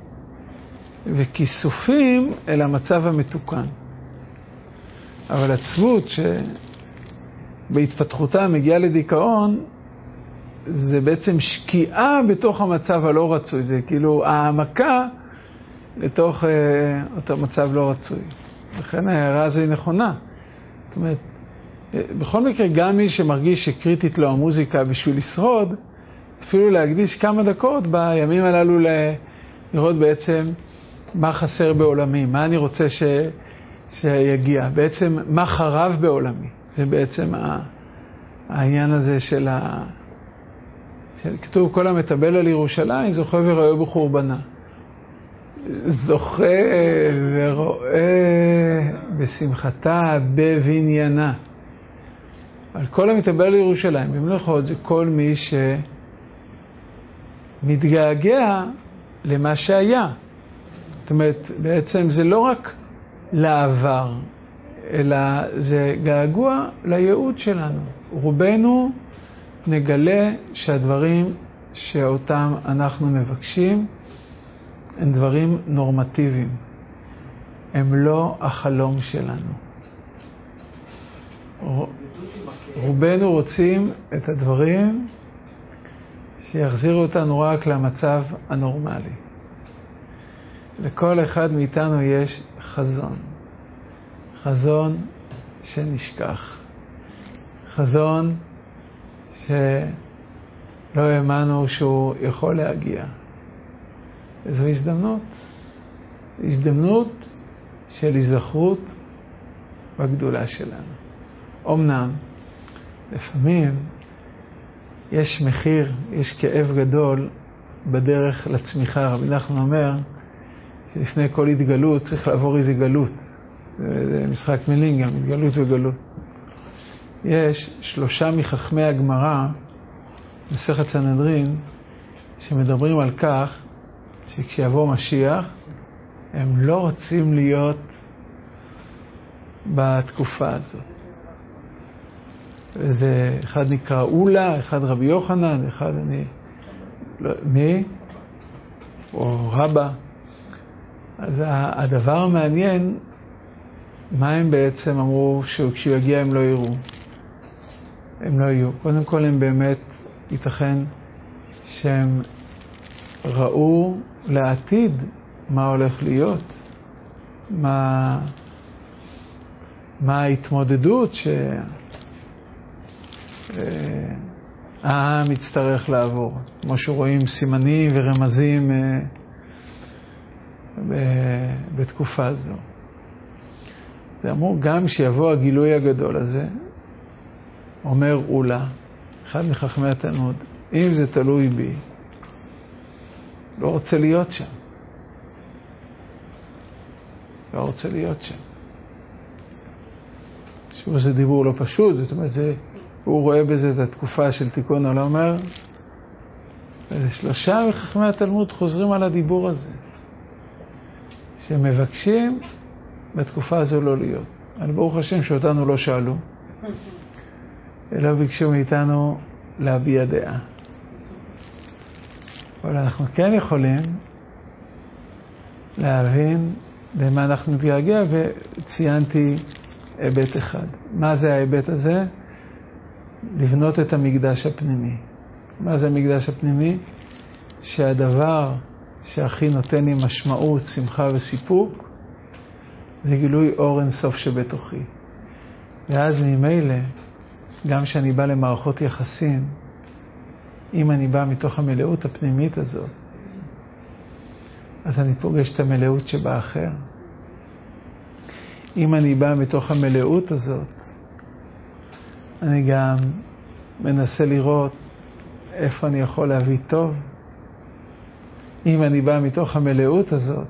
וכיסופים אל המצב המתוקן. אבל עצבות שבהתפתחותה מגיעה לדיכאון, זה בעצם שקיעה בתוך המצב הלא רצוי. זה כאילו העמקה לתוך אותו מצב לא רצוי. לכן ההערה הזו היא נכונה. זאת אומרת, בכל מקרה, גם מי שמרגיש שקריטית לו המוזיקה בשביל לשרוד, אפילו להקדיש כמה דקות בימים הללו לראות בעצם מה חסר בעולמי, מה אני רוצה שיגיע, בעצם מה חרב בעולמי. זה בעצם העניין הזה של כתוב, כל המטבל על ירושלים זוכה ורואה בחורבנה. זוכה ורואה בשמחתה בבניינה. על כל המטבל על ירושלים, במלאכות, זה כל מי שמתגעגע למה שהיה. זאת אומרת, בעצם זה לא רק לעבר, אלא זה געגוע לייעוד שלנו. רובנו נגלה שהדברים שאותם אנחנו מבקשים הם דברים נורמטיביים. הם לא החלום שלנו. רובנו רוצים את הדברים שיחזירו אותנו רק למצב הנורמלי. לכל אחד מאיתנו יש חזון. חזון שנשכח. חזון שלא האמנו שהוא יכול להגיע. זו הזדמנות. הזדמנות של היזכרות בגדולה שלנו. אמנם, לפעמים יש מחיר, יש כאב גדול בדרך לצמיחה. רבי נחמן אומר שלפני כל התגלות צריך לעבור איזה גלות. זה משחק מילים גם, התגלות וגלות. יש 3 מחכמי הגמרא, מסכת סנהדרין, שמדברים על כך שכשיבוא משיח, הם לא רוצים להיות בתקופה הזאת. וזה אחד נקרא אולה, אחד רבי יוחנן, אחד מי? או רבא. אז הדבר המעניין, מה הם בעצם אמרו שכשהוא יגיע הם לא יראו? הם לא יהיו. קודם כל הם באמת ייתכן שהם ראו לעתיד מה הולך להיות, מה ההתמודדות העם יצטרך לעבור. כמו שרואים סימנים ורמזים בתקופה זו. זה אמרו גם שיבוא הגילוי הגדול הזה, אומר אולה, אחד מחכמי התלמוד, אם זה תלוי בי, לא רוצה להיות שם. לא רוצה להיות שם. שוב, זה דיבור לא פשוט, זאת אומרת, הוא רואה בזה את התקופה של תיקון העולם, אומר, 3 מחכמי התלמוד חוזרים על הדיבור הזה, שמבקשים בתקופה הזו לא להיות. אבל ברוך השם שאותנו לא שאלו, אלא ביקשו מאיתנו להביע דעה. אבל אנחנו כן יכולים להבין למה אנחנו נתגעגע, וציינתי היבט אחד. מה זה ההיבט הזה? לבנות את המקדש הפנימי. מה זה המקדש הפנימי? שהדבר שהכי נותן לי משמעות, שמחה וסיפוק, זה גילוי אור אינסוף שבתוכי. ואז ממילא, גם כשאני בא למערכות יחסים, אם אני בא מתוך המלאות הפנימית הזאת, אז אני פוגש את המלאות שבאחר. אם אני בא מתוך המלאות הזאת, אני גם מנסה לראות איפה אני יכול להביא טוב. אם אני בא מתוך המלאות הזאת,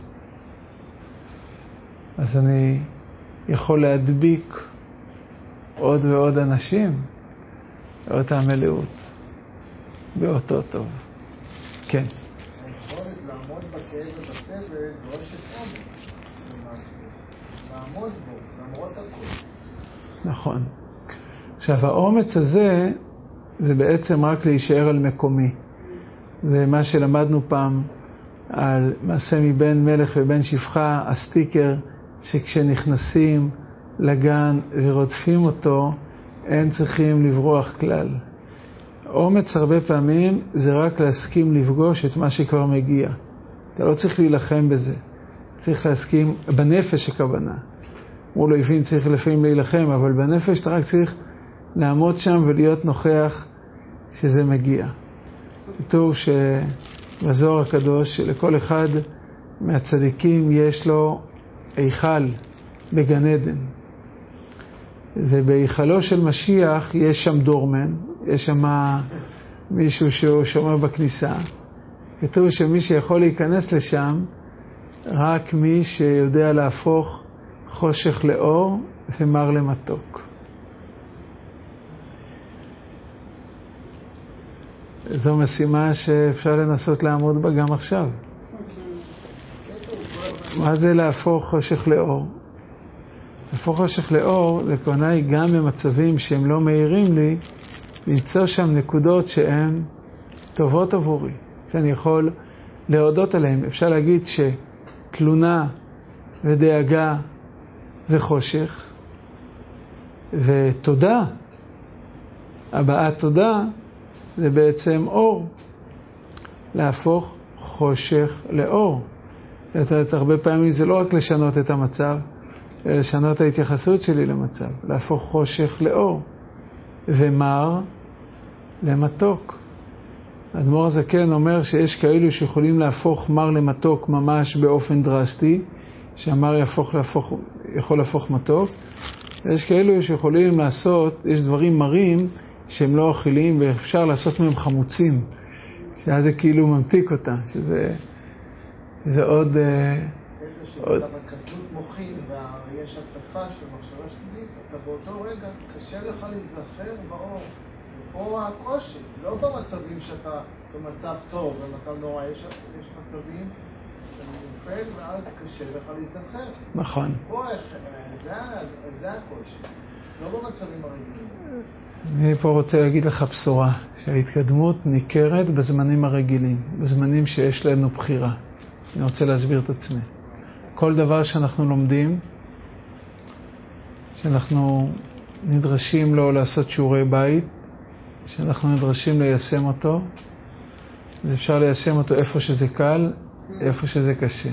אז אני יכול להדביק עוד ועוד אנשים לאותה מלאות, באותו טוב. כן. היכולת לעמוד בכאב ובסבל דורשת אומץ, למעשה. לעמוד בו, למרות הכל. נכון. עכשיו, האומץ הזה, זה בעצם רק להישאר על מקומי. זה מה שלמדנו פעם על מעשה מבין מלך ובן שפחה, הסטיקר שכשנכנסים לגן ורודפים אותו, אין צריכים לברוח כלל. אומץ הרבה פעמים זה רק להסכים לפגוש את מה שכבר מגיע. אתה לא צריך להילחם בזה. צריך להסכים, בנפש הכוונה. הוא לא הבין, צריך לפעמים להילחם, אבל בנפש אתה רק צריך לעמוד שם ולהיות נוכח שזה מגיע. כתוב שבזוהר הקדוש שלכל אחד מהצדיקים יש לו היכל בגן עדן. ובהיכלו של משיח יש שם דורמן, יש שם מישהו שהוא שומר בכניסה. כתוב שמי שיכול להיכנס לשם, רק מי שיודע להפוך חושך לאור ומר למתוק. זו משימה שאפשר לנסות לעמוד בה גם עכשיו. מה זה להפוך חושך לאור? להפוך חושך לאור, זה כוונה היא גם במצבים שהם לא מהירים לי, ליצור שם נקודות שהן טובות עבורי, שאני יכול להודות עליהן. אפשר להגיד שתלונה ודאגה זה חושך, ותודה, הבעת תודה, זה בעצם אור. להפוך חושך לאור. הרבה פעמים זה לא רק לשנות את המצב, אלא לשנות את ההתייחסות שלי למצב. להפוך חושך לאור. ומר למתוק. האדמו"ר הזקן אומר שיש כאלו שיכולים להפוך מר למתוק ממש באופן דרסטי, שהמר יכול להפוך מתוק. יש כאלו שיכולים לעשות, יש דברים מרים שהם לא אוכלים ואפשר לעשות מהם חמוצים, שאז זה כאילו ממתיק אותה, שזה עוד... כשאתה בקטנות מוחין ויש הצפה של מחשבה שלילית, אתה באותו רגע קשה לך להיזכר באור. או הקושי, לא במצבים שאתה במצב טוב, במצב נורא, יש מצבים שאתה נופל ואז קשה לך להיזכר. נכון. פה זה הקושי, לא במצבים הרגילים. אני פה רוצה להגיד לך בשורה, שההתקדמות ניכרת בזמנים הרגילים, בזמנים שיש לנו בחירה. אני רוצה להסביר את עצמי. כל דבר שאנחנו לומדים, שאנחנו נדרשים לו לעשות שיעורי בית, שאנחנו נדרשים ליישם אותו, ואפשר ליישם אותו איפה שזה קל, איפה שזה קשה.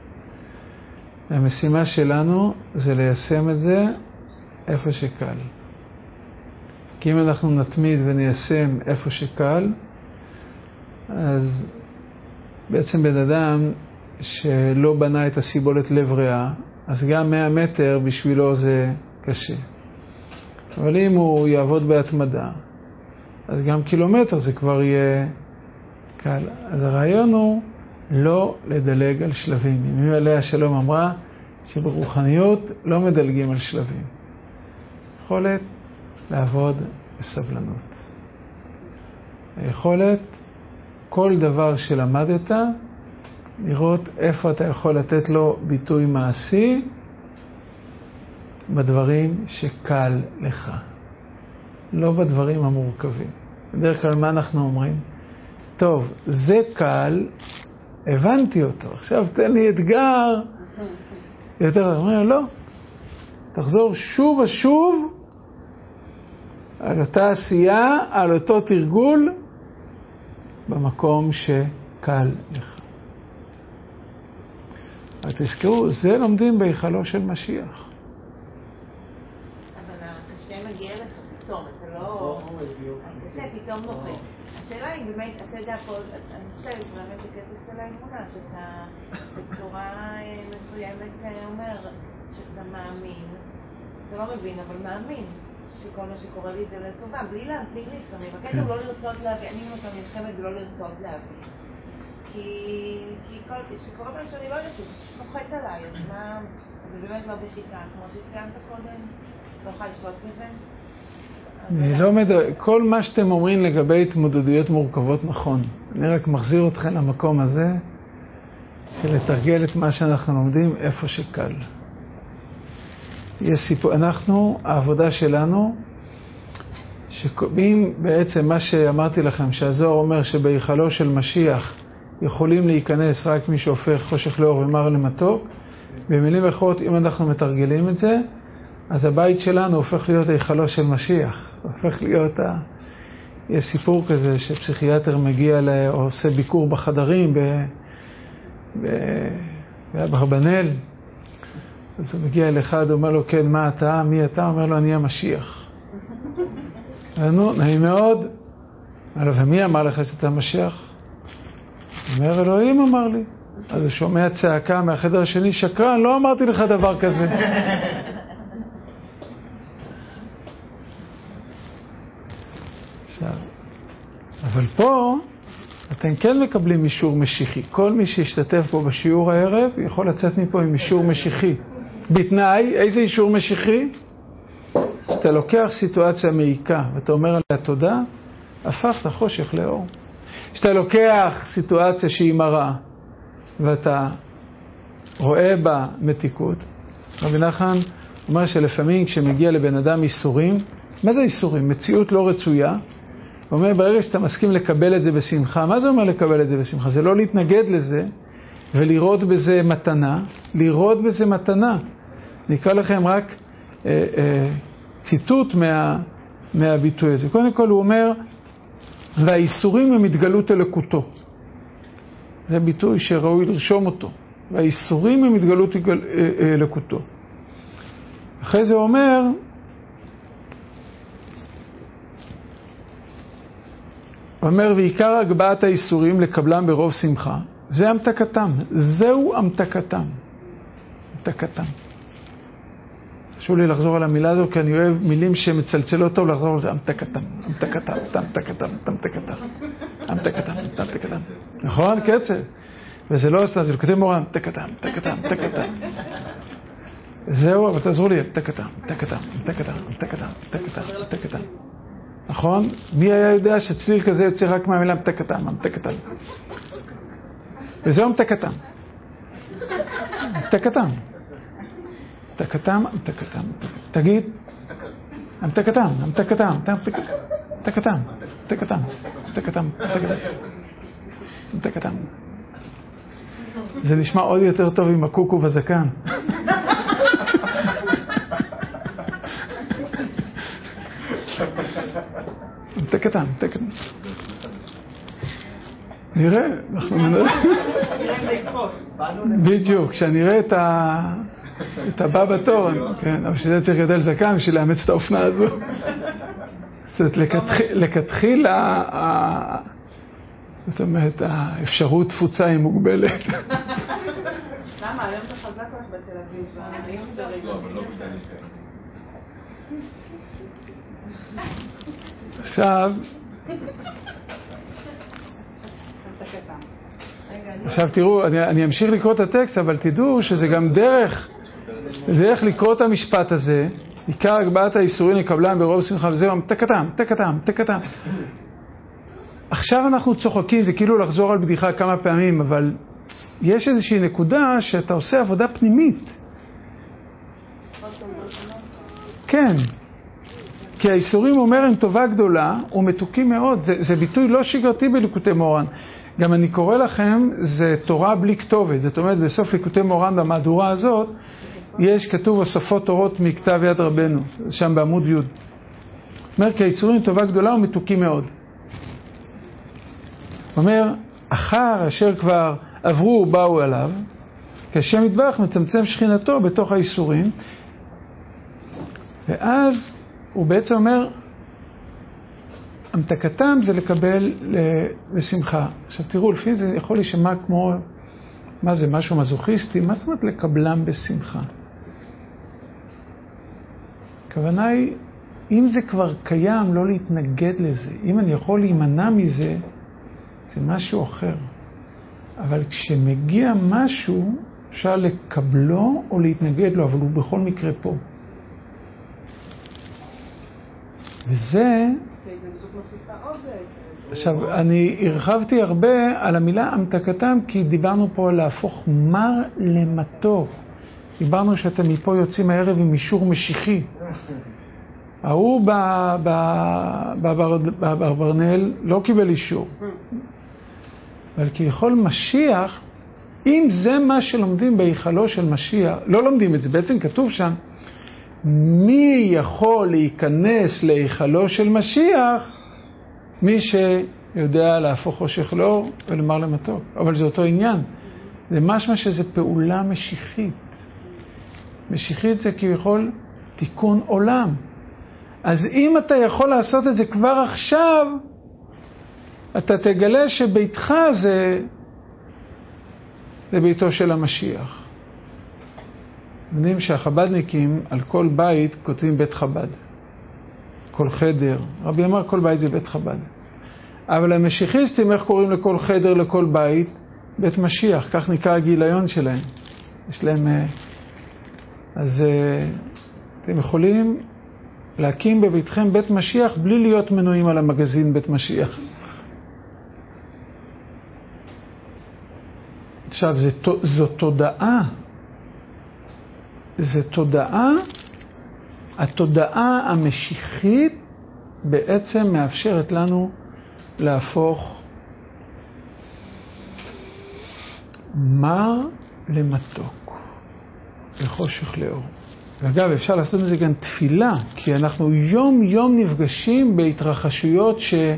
המשימה שלנו זה ליישם את זה איפה שקל. כי אם אנחנו נתמיד וניישם איפה שקל, אז בעצם בן אדם שלא בנה את הסיבולת לב ריאה, אז גם 100 מטר בשבילו זה קשה. אבל אם הוא יעבוד בהתמדה, אז גם קילומטר זה כבר יהיה קל. אז הרעיון הוא לא לדלג על שלבים. אמי עליה השלום אמרה שברוחניות לא מדלגים על שלבים. יכולת לעבוד בסבלנות. היכולת, כל דבר שלמדת, לראות איפה אתה יכול לתת לו ביטוי מעשי בדברים שקל לך. לא בדברים המורכבים. בדרך כלל מה אנחנו אומרים? טוב, זה קל, הבנתי אותו. עכשיו תן לי אתגר. יותר אומרים, לא. תחזור שוב ושוב על אותה עשייה, על אותו תרגול, במקום שקל לך. תזכרו, זה לומדים בהיכלו של משיח. אבל הקשה מגיע לך פתאום, אתה לא... הקשה פתאום נוחת. השאלה היא באמת, אתה יודע פה, אני חושבת באמת בקטע של האמונה, שאתה בצורה מסוימת אומר שאתה מאמין, אתה לא מבין, אבל מאמין שכל מה שקורה לי זה לטובה, בלי להבין לפעמים. הקטע הוא לא לרצות להבין, אני למשל נלחמת ולא לרצות להבין. כי שקורה משהו אני לא יודעת, נוחת עליי, אז מה, זה באמת לא בשליטה, כמו שציינת קודם, לא יכולה לשלוט בזה. כל מה שאתם אומרים לגבי התמודדויות מורכבות נכון. אני רק מחזיר אתכם למקום הזה של לתרגל את מה שאנחנו לומדים איפה שקל. העבודה שלנו, שקובעים בעצם מה שאמרתי לכם, שהזוהר אומר שבהיכלו של משיח יכולים להיכנס רק מי שהופך חושך לאור ומר למתוק. במילים אחרות, אם אנחנו מתרגלים את זה, אז הבית שלנו הופך להיות היכלו של משיח. הופך להיות יש סיפור כזה שפסיכיאטר מגיע או עושה ביקור בחדרים באברבנאל. אז הוא מגיע לאחד, אומר לו, כן, מה אתה? מי אתה? אומר לו, אני המשיח. נו, נעים מאוד. אומר לו, ומי אמר לך שאתה המשיח? אומר, אלוהים אמר לי. אז הוא שומע צעקה מהחדר השני, שקרן, לא אמרתי לך דבר כזה. אבל פה אתם כן מקבלים אישור משיחי. כל מי שישתתף פה בשיעור הערב יכול לצאת מפה עם אישור משיחי. בתנאי, איזה אישור משיחי? שאתה לוקח סיטואציה מעיקה ואתה אומר עליה תודה, הפכת חושך לאור. שאתה לוקח סיטואציה שהיא מרה ואתה רואה בה מתיקות. רבי נחמן אומר שלפעמים כשמגיע לבן אדם איסורים, מה זה איסורים? מציאות לא רצויה. הוא אומר, ברגע שאתה מסכים לקבל את זה בשמחה, מה זה אומר לקבל את זה בשמחה? זה לא להתנגד לזה ולראות בזה מתנה. לראות בזה מתנה. אני אקרא לכם רק ציטוט מהביטוי הזה. קודם כל הוא אומר, והאיסורים הם התגלות אלוקותו. זה ביטוי שראוי לרשום אותו. והאיסורים הם התגלות אלוקותו. אחרי זה הוא אומר, ועיקר הגבהת האיסורים לקבלם ברוב שמחה. זה המתקתם. זהו המתקתם. המתקתם. חשוב לי לחזור על המילה הזו, כי אני אוהב מילים שמצלצלות טוב לחזור על זה. המתקתם, המתקתם, המתקתם, המתקתם, המתקתם, המתקתם. נכון? קצב. וזה לא עשתה, זה כותב מורה, המתקתם, המתקתם, המתקתם. זהו, אבל תעזרו לי, המתקתם, המתקתם, המתקתם, המתקתם, המתקתם, המתקתם. נכון? מי היה יודע שצליל כזה יוצא רק מהמילה המתקתם, המתקתם. וזהו המתקתם. המתקתם. המתקתם, המתקתם. תגיד, המתקתם, המתקתם, המתקתם, המתקתם, המתקתם, המתקתם, המתקתם. זה נשמע עוד יותר טוב עם הקוקו בזקן. המתקתם, המתקתם. נראה, אנחנו נראה. בדיוק, כשנראה את הבא בתור, כן, אבל שזה צריך גדל זקן בשביל לאמץ את האופנה הזו. זאת לכתחילה, זאת אומרת, האפשרות תפוצה היא מוגבלת. למה? היום זה חזק לך בתל אביב, היום זה רגע. עכשיו תראו, אני אמשיך לקרוא את הטקסט, אבל תדעו שזה גם דרך לקרוא את המשפט הזה, עיקר הגבהת האיסורים לקבלם ברוב שמחה, וזהו, תקתם, תקתם, תקתם. עכשיו אנחנו צוחקים, זה כאילו לחזור על בדיחה כמה פעמים, אבל יש איזושהי נקודה שאתה עושה עבודה פנימית. כן. כי האיסורים אומר הם טובה גדולה ומתוקים מאוד. זה ביטוי לא שגרתי בליקוטי מורן. גם אני קורא לכם, זה תורה בלי כתובת. זאת אומרת, בסוף ליקוטי מורן במהדורה הזאת, יש כתוב הוספות תורות מכתב יד רבנו, שם בעמוד י'. אומר, כי האיסורים טובה גדולה ומתוקים מאוד. אומר, אחר אשר כבר עברו ובאו עליו, כי השם יתברך מצמצם שכינתו בתוך האיסורים, ואז הוא בעצם אומר, המתקתם זה לקבל לשמחה. עכשיו תראו, לפי זה יכול להישמע כמו, מה זה, משהו מזוכיסטי? מה זאת אומרת לקבלם בשמחה? הכוונה היא, אם זה כבר קיים, לא להתנגד לזה. אם אני יכול להימנע מזה, זה משהו אחר. אבל כשמגיע משהו, אפשר לקבלו או להתנגד לו, אבל הוא בכל מקרה פה. וזה... עכשיו, אני הרחבתי הרבה על המילה המתקתם, כי דיברנו פה על להפוך מר למתוק. דיברנו שאתם מפה יוצאים הערב עם אישור משיחי. ההוא בברנל לא קיבל אישור. אבל כביכול משיח, אם זה מה שלומדים בהיכלו של משיח, לא לומדים את זה, בעצם כתוב שם, מי יכול להיכנס להיכלו של משיח? מי שיודע להפוך חושך לאור ולמר למתוק. אבל זה אותו עניין. זה משמע שזה פעולה משיחית. משיחית זה כביכול תיקון עולם. אז אם אתה יכול לעשות את זה כבר עכשיו, אתה תגלה שביתך זה ביתו של המשיח. יודעים שהחבדניקים על כל בית כותבים בית חב"ד. כל חדר. רבי אמר כל בית זה בית חב"ד. אבל המשיחיסטים, איך קוראים לכל חדר, לכל בית? בית משיח. כך נקרא הגיליון שלהם. יש להם... אז אתם יכולים להקים בביתכם בית משיח בלי להיות מנויים על המגזין בית משיח. עכשיו, זו תודעה. זה תודעה, התודעה המשיחית בעצם מאפשרת לנו להפוך מר למתוק וחושך לאור. ואגב, אפשר לעשות מזה גם תפילה, כי אנחנו יום יום נפגשים בהתרחשויות שזה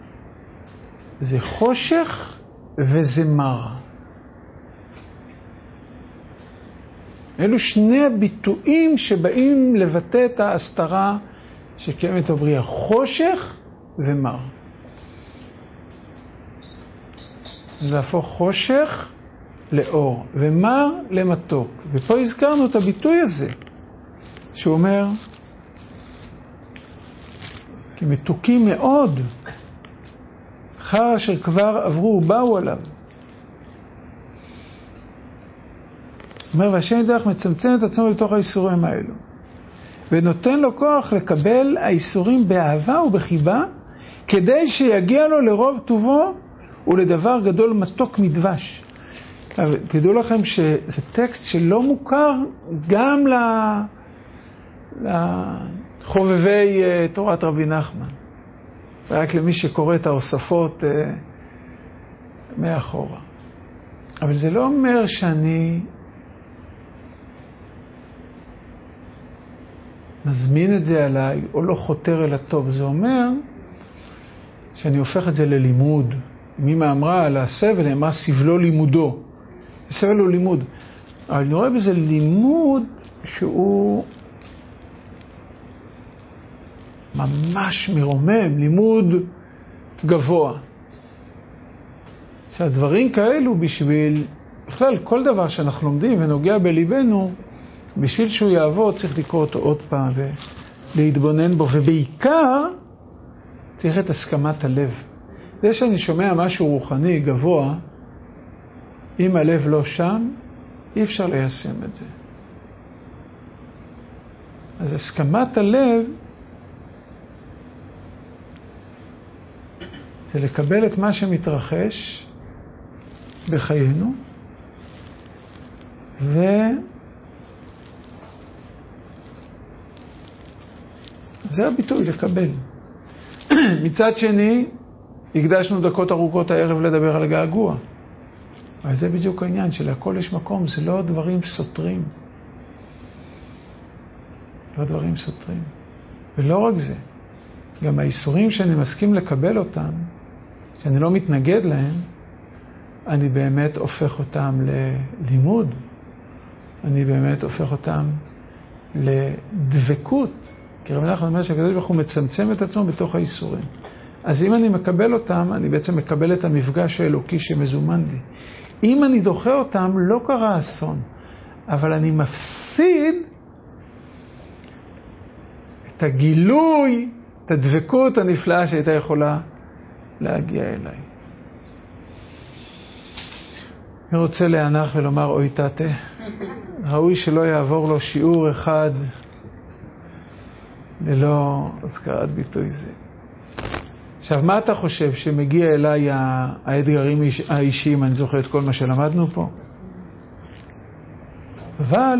חושך וזה מר. אלו שני הביטויים שבאים לבטא את ההסתרה שקיימת בבריאה, חושך ומר. להפוך חושך לאור ומר למתוק. ופה הזכרנו את הביטוי הזה, שהוא אומר, כי מתוקים מאוד, אחר אשר כבר עברו ובאו עליו. אומר, והשם ידרך מצמצם את עצמו לתוך האיסורים האלו, ונותן לו כוח לקבל האיסורים באהבה ובחיבה, כדי שיגיע לו לרוב טובו ולדבר גדול מתוק מדבש. תדעו לכם שזה טקסט שלא מוכר גם לחובבי תורת רבי נחמן, רק למי שקורא את ההוספות מאחורה. אבל זה לא אומר שאני מזמין את זה עליי או לא חותר אל הטוב. זה אומר שאני הופך את זה ללימוד. מימה אמרה על הסבל, אמרה סבלו לימודו. סבל הוא לימוד. אבל אני רואה בזה לימוד שהוא ממש מרומם, לימוד גבוה. שהדברים כאלו בשביל, בכלל כל דבר שאנחנו לומדים ונוגע בליבנו, בשביל שהוא יעבוד צריך לקרוא אותו עוד פעם ולהתבונן בו, ובעיקר צריך את הסכמת הלב. זה שאני שומע משהו רוחני גבוה, אם הלב לא שם, אי אפשר ליישם את זה. אז הסכמת הלב זה לקבל את מה שמתרחש בחיינו, זה הביטוי, לקבל. מצד שני, הקדשנו דקות ארוכות הערב לדבר על הגעגוע. אבל זה בדיוק העניין, שלהכל יש מקום, זה לא דברים סותרים. לא דברים סותרים. ולא רק זה, גם האיסורים שאני מסכים לקבל אותם, שאני לא מתנגד להם, אני באמת הופך אותם ללימוד. אני באמת הופך אותם לדבקות. כי רבי נחמן אומר שהקדוש ברוך הוא מצמצם את עצמו בתוך האיסורים. אז אם אני מקבל אותם, אני בעצם מקבל את המפגש האלוקי שמזומן לי. אם אני דוחה אותם, לא קרה אסון, אבל אני מפסיד את הגילוי, את הדבקות הנפלאה שהייתה יכולה להגיע אליי. אני רוצה להנח ולומר, אוי תתה, ראוי שלא יעבור לו שיעור אחד ללא הזכרת ביטוי זה. עכשיו, מה אתה חושב שמגיע אליי האתגרים האישיים? אני זוכר את כל מה שלמדנו פה. אבל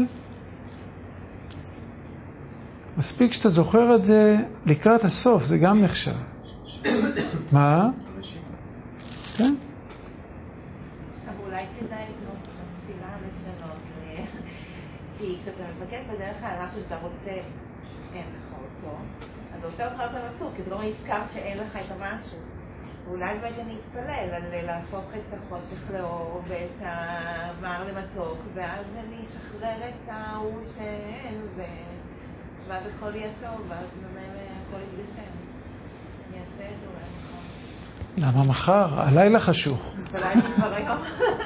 מספיק שאתה זוכר את זה לקראת הסוף, זה גם נחשב. מה? כן? אבל אולי כדאי לקנות תפילה לשנות, כי כשאתה מבקש בדרך כלל משהו שאתה רוצה, אין לך אותו, אז זה עושה אותך יותר עצוב, כי פתאום נזכר שאין לך את המשהו. ואולי באמת אני אתפלל על להפוך את החושך לאור ואת המר למתוק, ואז אני אשחרר את ההוא שאין, ואז הכל יהיה טוב, ואז ממילא הכל יתגשם. אני אעשה את זה אולי מחר. למה מחר? הלילה חשוך. אולי כבר היום.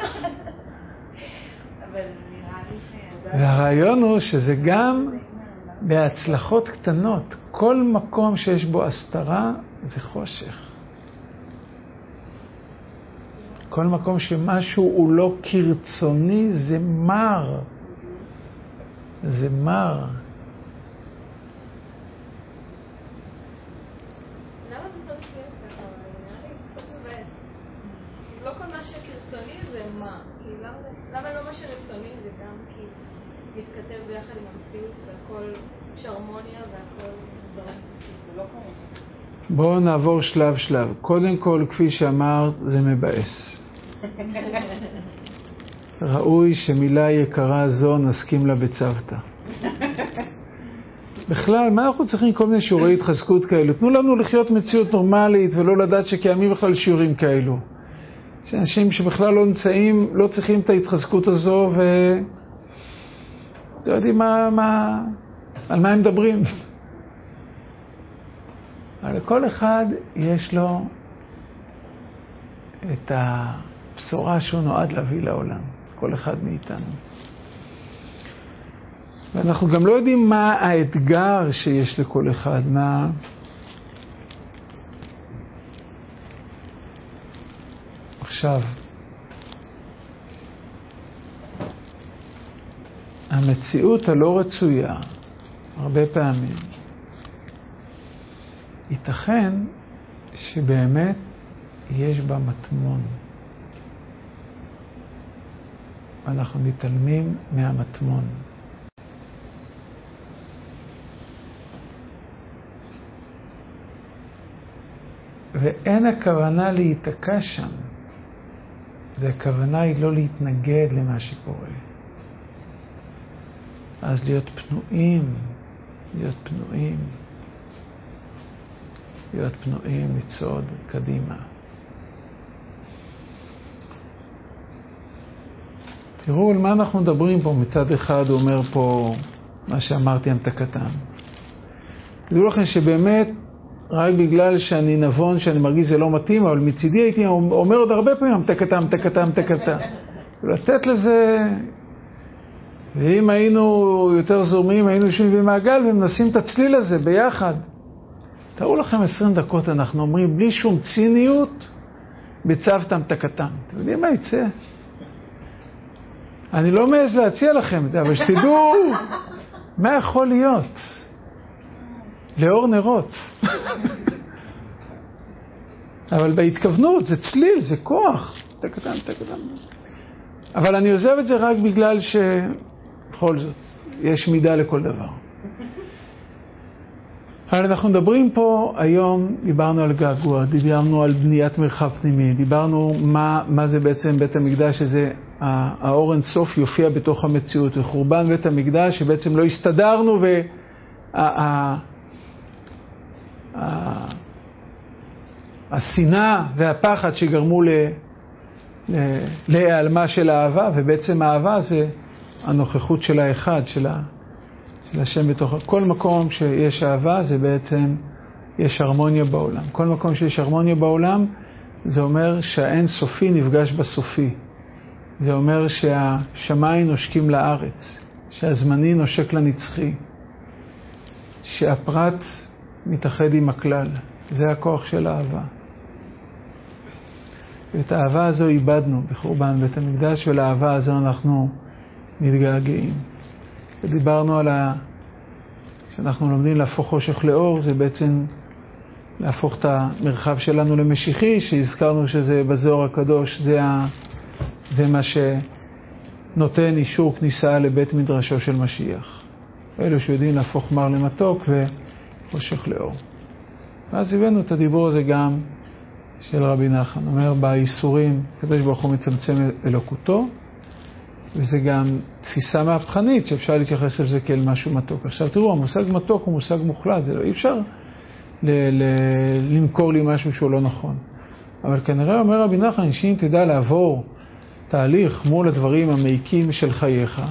אבל נראה לי ש... והרעיון הוא שזה גם בהצלחות קטנות. כל מקום שיש בו הסתרה זה חושך. כל מקום שמשהו הוא לא כרצוני זה מר. זה מר. למה זה צריך להיות ככה? נראה לי קצת מבאס. לא כל מה שכרצוני זה מה. למה לא מה שרצוני זה גם כי להתכתב ביחד עם המציאות והכל יש הרמוניה והכל דברים. זה לא קורה. בואו נעבור שלב שלב. קודם כל, כפי שאמרת, זה מבאס. ראוי שמילה יקרה זו נסכים לה בצוותא. בכלל, מה אנחנו צריכים כל מיני שיעורי התחזקות כאלו? תנו לנו לחיות מציאות נורמלית ולא לדעת שקיימים בכלל שיעורים כאלו. שאנשים שבכלל לא נמצאים, לא צריכים את ההתחזקות הזו לא יודעים על מה הם מדברים. אבל כל אחד יש לו את הבשורה שהוא נועד להביא לעולם. כל אחד מאיתנו. ואנחנו גם לא יודעים מה האתגר שיש לכל אחד, עכשיו, המציאות הלא רצויה, הרבה פעמים, ייתכן שבאמת יש בה מטמון. אנחנו מתעלמים מהמטמון. ואין הכוונה להיתקע שם. והכוונה היא לא להתנגד למה שקורה. אז להיות פנויים, לצעוד קדימה. תראו על מה אנחנו מדברים פה. מצד אחד הוא אומר פה מה שאמרתי המתקתם. תדעו לכם שבאמת רק בגלל שאני נבון, שאני מרגיש זה לא מתאים, אבל מצידי הייתי אומר עוד הרבה פעמים המתקתם. ולתת לזה, ואם היינו יותר זורמים, היינו יושבים במעגל ומנסים את הצליל הזה ביחד. תראו לכם 20 דקות אנחנו אומרים בלי שום ציניות, בצוותא המתקתם. אתם יודעים מה יצא? אני לא מעז להציע לכם את זה, אבל שתדעו מה יכול להיות. לאור נרות. אבל בהתכוונות זה צליל, זה כוח. תקדם. אבל אני עוזב את זה רק בגלל שבכל זאת יש מידה לכל דבר. אבל אנחנו מדברים פה היום, דיברנו על געגוע, דיברנו על בניית מרחב פנימי, דיברנו מה זה בעצם בית המקדש, שזה האור אין סוף יופיע בתוך המציאות, וחורבן בית המקדש שבעצם לא הסתדרנו השנאה והפחד שגרמו להיעלמה של האהבה, ובעצם האהבה זה הנוכחות של האחד, של השם בתוך כל מקום שיש אהבה, זה בעצם יש הרמוניה בעולם. כל מקום שיש הרמוניה בעולם, זה אומר שהאין סופי נפגש בסופי. זה אומר שהשמיים נושקים לארץ, שהזמני נושק לנצחי, שהפרט מתאחד עם הכלל. זה הכוח של האהבה. ואת האהבה הזו איבדנו בחורבן בית המקדש, ולאהבה הזו אנחנו מתגעגעים. ודיברנו על שאנחנו לומדים להפוך חושך לאור, זה בעצם להפוך את המרחב שלנו למשיחי, שהזכרנו שזה בזוהר הקדוש, זה מה שנותן אישור כניסה לבית מדרשו של משיח. אלו שיודעים להפוך מר למתוק וחושך לאור. ואז הבאנו את הדיבור הזה גם של רבי נחמן. אומר, באיסורים, הקדוש ברוך הוא מצמצם אלוקותו, וזה גם תפיסה מהפכנית שאפשר להתייחס לזה כאל משהו מתוק. עכשיו תראו, המושג מתוק הוא מושג מוחלט, זה לא, אי אפשר למכור לי משהו שהוא לא נכון. אבל כנראה אומר רבי נחמן, שאם תדע לעבור תהליך מול הדברים המעיקים של חייך,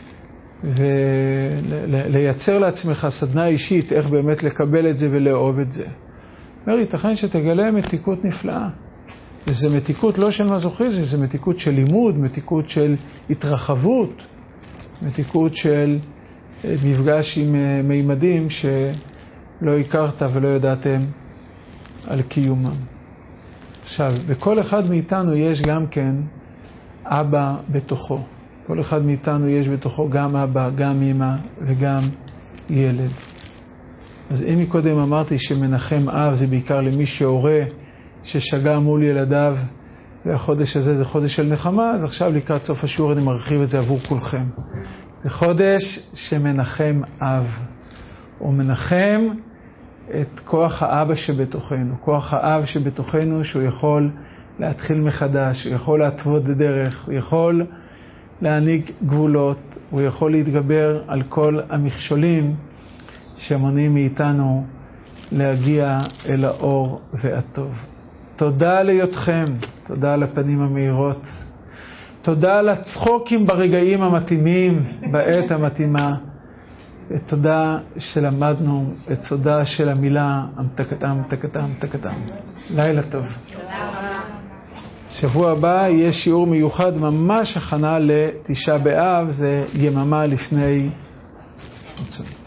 ולייצר לעצמך סדנה אישית איך באמת לקבל את זה ולאהוב את זה. אומר, ייתכן שתגלה מתיקות נפלאה. וזה מתיקות לא של מזוכיזם, זה מתיקות של לימוד, מתיקות של התרחבות, מתיקות של מפגש עם מימדים שלא הכרת ולא ידעתם על קיומם. עכשיו, בכל אחד מאיתנו יש גם כן אבא בתוכו. כל אחד מאיתנו יש בתוכו גם אבא, גם אמא וגם ילד. אז אם מקודם אמרתי שמנחם אב זה בעיקר למי שהורה ששגע מול ילדיו, והחודש הזה זה חודש של נחמה, אז עכשיו לקראת סוף השיעור אני מרחיב את זה עבור כולכם. זה חודש שמנחם אב. הוא מנחם את כוח האבא שבתוכנו. כוח האב שבתוכנו שהוא יכול להתחיל מחדש, הוא יכול להתוות דרך, הוא יכול להעניק גבולות, הוא יכול להתגבר על כל המכשולים שמונעים מאיתנו להגיע אל האור והטוב. תודה להיותכם, תודה על הפנים המאירות, תודה על הצחוקים ברגעים המתאימים, בעת המתאימה, ותודה שלמדנו את סודה של המילה המתקתם, תקתם, תקתם. לילה טוב. שבוע הבא יהיה שיעור מיוחד, ממש הכנה לתשעה באב, זה יממה לפני.